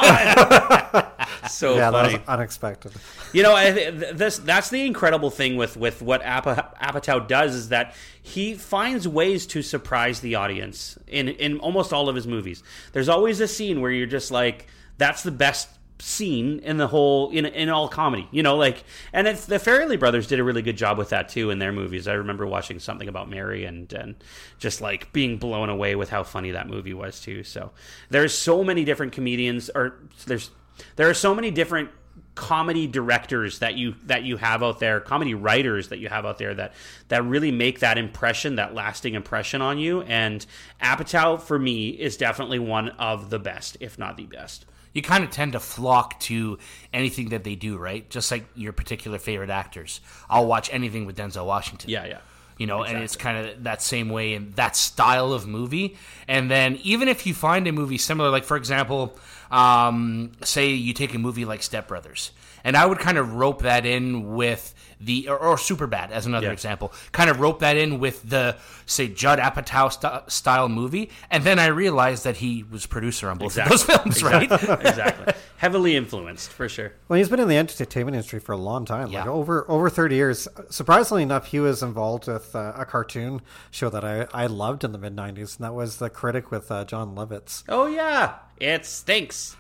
god!" So Yeah, funny. that was unexpected. You know, I, th- this that's the incredible thing with, with what Apa, Apatow does is that he finds ways to surprise the audience in in almost all of his movies. There's always a scene where you're just like, that's the best scene in the whole in in all comedy. You know, like, and it's the Farrelly brothers did a really good job with that too in their movies. I remember watching Something About Mary and and just like being blown away with how funny that movie was too. So there's so many different comedians, or there's there are so many different comedy directors that you that you have out there, comedy writers that you have out there that that really make that impression, that lasting impression on you. And Apatow for me is definitely one of the best, if not the best. You kind of tend to flock to anything that they do, right? Just like your particular favorite actors. I'll watch anything with Denzel Washington. Yeah, yeah. You know, Exactly. and it's kind of that same way in that style of movie. And then even if you find a movie similar, like for example, um, say you take a movie like Step Brothers, and I would kind of rope that in with the, or, or Superbad as another Yeah. example, kind of rope that in with the, say, Judd Apatow st- style movie. And then I realized that he was producer on both Exactly. of those films, right? Exactly. Heavily influenced, for sure. Well, he's been in the entertainment industry for a long time, like Yeah. over over thirty years. Surprisingly enough, he was involved with uh, a cartoon show that I, I loved in the mid nineties, and that was The Critic with uh, John Lovitz. Oh, yeah. It stinks.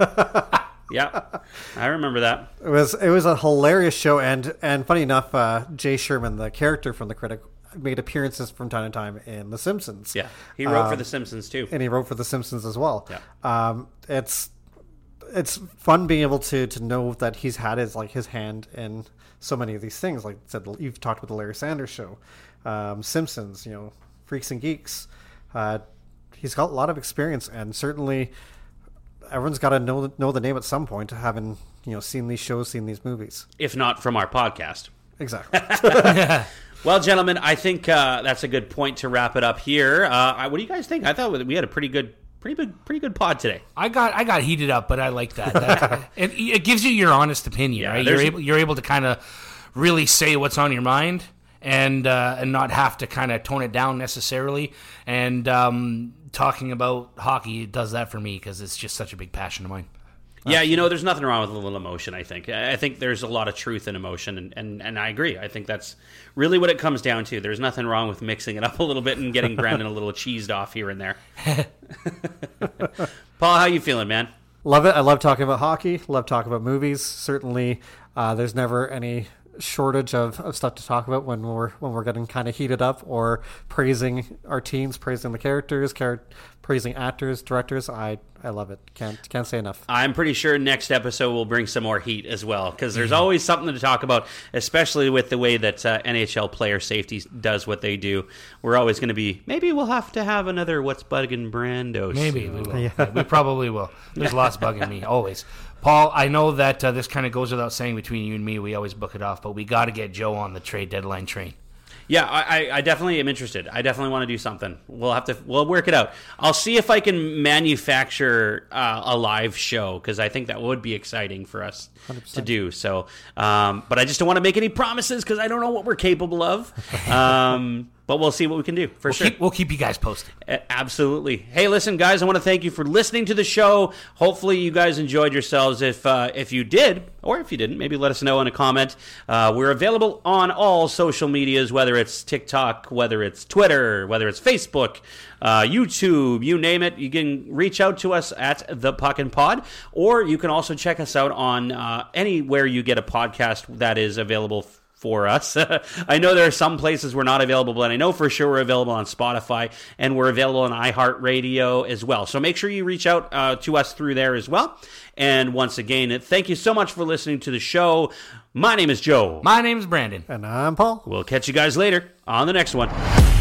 Yeah. I remember that. It was it was a hilarious show, and and funny enough, uh, Jay Sherman, the character from The Critic, made appearances from time to time in The Simpsons. Yeah. He wrote for Um, The Simpsons, too. and he wrote for The Simpsons as well. Yeah. Um, it's it's fun being able to to know that he's had his like his hand in so many of these things. Like I said, you've talked about the Larry Sanders Show, um, Simpsons, you know, Freaks and Geeks. Uh, he's got a lot of experience, and certainly everyone's got to know know the name at some point, having you know seen these shows, seen these movies. If not from our podcast. Exactly. Well, gentlemen, I think uh, that's a good point to wrap it up here. Uh, I- what do you guys think? I thought we had a pretty good pretty good, pretty good pod today. I got I got heated up, but I like that. that it, it gives you your honest opinion, Yeah, right? You're able you're able to kind of really say what's on your mind and uh, and not have to kind of tone it down necessarily. And um, talking about hockey does that for me because it's just such a big passion of mine. Yeah, you know, there's nothing wrong with a little emotion, I think. I think there's a lot of truth in emotion, and, and, and I agree. I think that's really what it comes down to. There's nothing wrong with mixing it up a little bit and getting Brandon a little cheesed off here and there. Paul, how you feeling, man? Love it. I love talking about hockey. Love talking about movies. Certainly, uh, there's never any shortage of, of stuff to talk about when we're when we're getting kind of heated up or praising our teams, praising the characters, char- praising actors, directors. I I love it. Can't can't say enough. I'm pretty sure next episode will bring some more heat as well, because there's always something to talk about, especially with the way that uh, N H L player safety does what they do. We're always going to be, maybe we'll have to have another What's Bugging Brando. Maybe we will. Yeah. Yeah, we probably will. There's lots bugging me, always. Paul, I know that uh, this kind of goes without saying between you and me. We always book it off, but we got to get Joe on the trade deadline train. Yeah, I, I definitely am interested. I definitely want to do something. We'll have to. We'll work it out. I'll see if I can manufacture uh, a live show, because I think that would be exciting for us one hundred percent to do. So, um, but I just don't want to make any promises because I don't know what we're capable of. Um, but we'll see what we can do for we'll sure. Keep, we'll keep you guys posted. Uh, absolutely. Hey, listen, guys, I want to thank you for listening to the show. Hopefully, you guys enjoyed yourselves. If uh, if you did, or if you didn't, maybe let us know in a comment. Uh, we're available on all social medias, whether it's TikTok, whether it's Twitter, whether it's Facebook, uh, YouTube, you name it. You can reach out to us at The Puck and Pod, or you can also check us out on uh, anywhere you get a podcast that is available f- for us. I know there are some places we're not available, but I know for sure we're available on Spotify, and we're available on iHeartRadio as well. So make sure you reach out uh, to us through there as well. And once again, thank you so much for listening to the show. My name is Joe. My name is Brandon. And I'm Paul. We'll catch you guys later on the next one.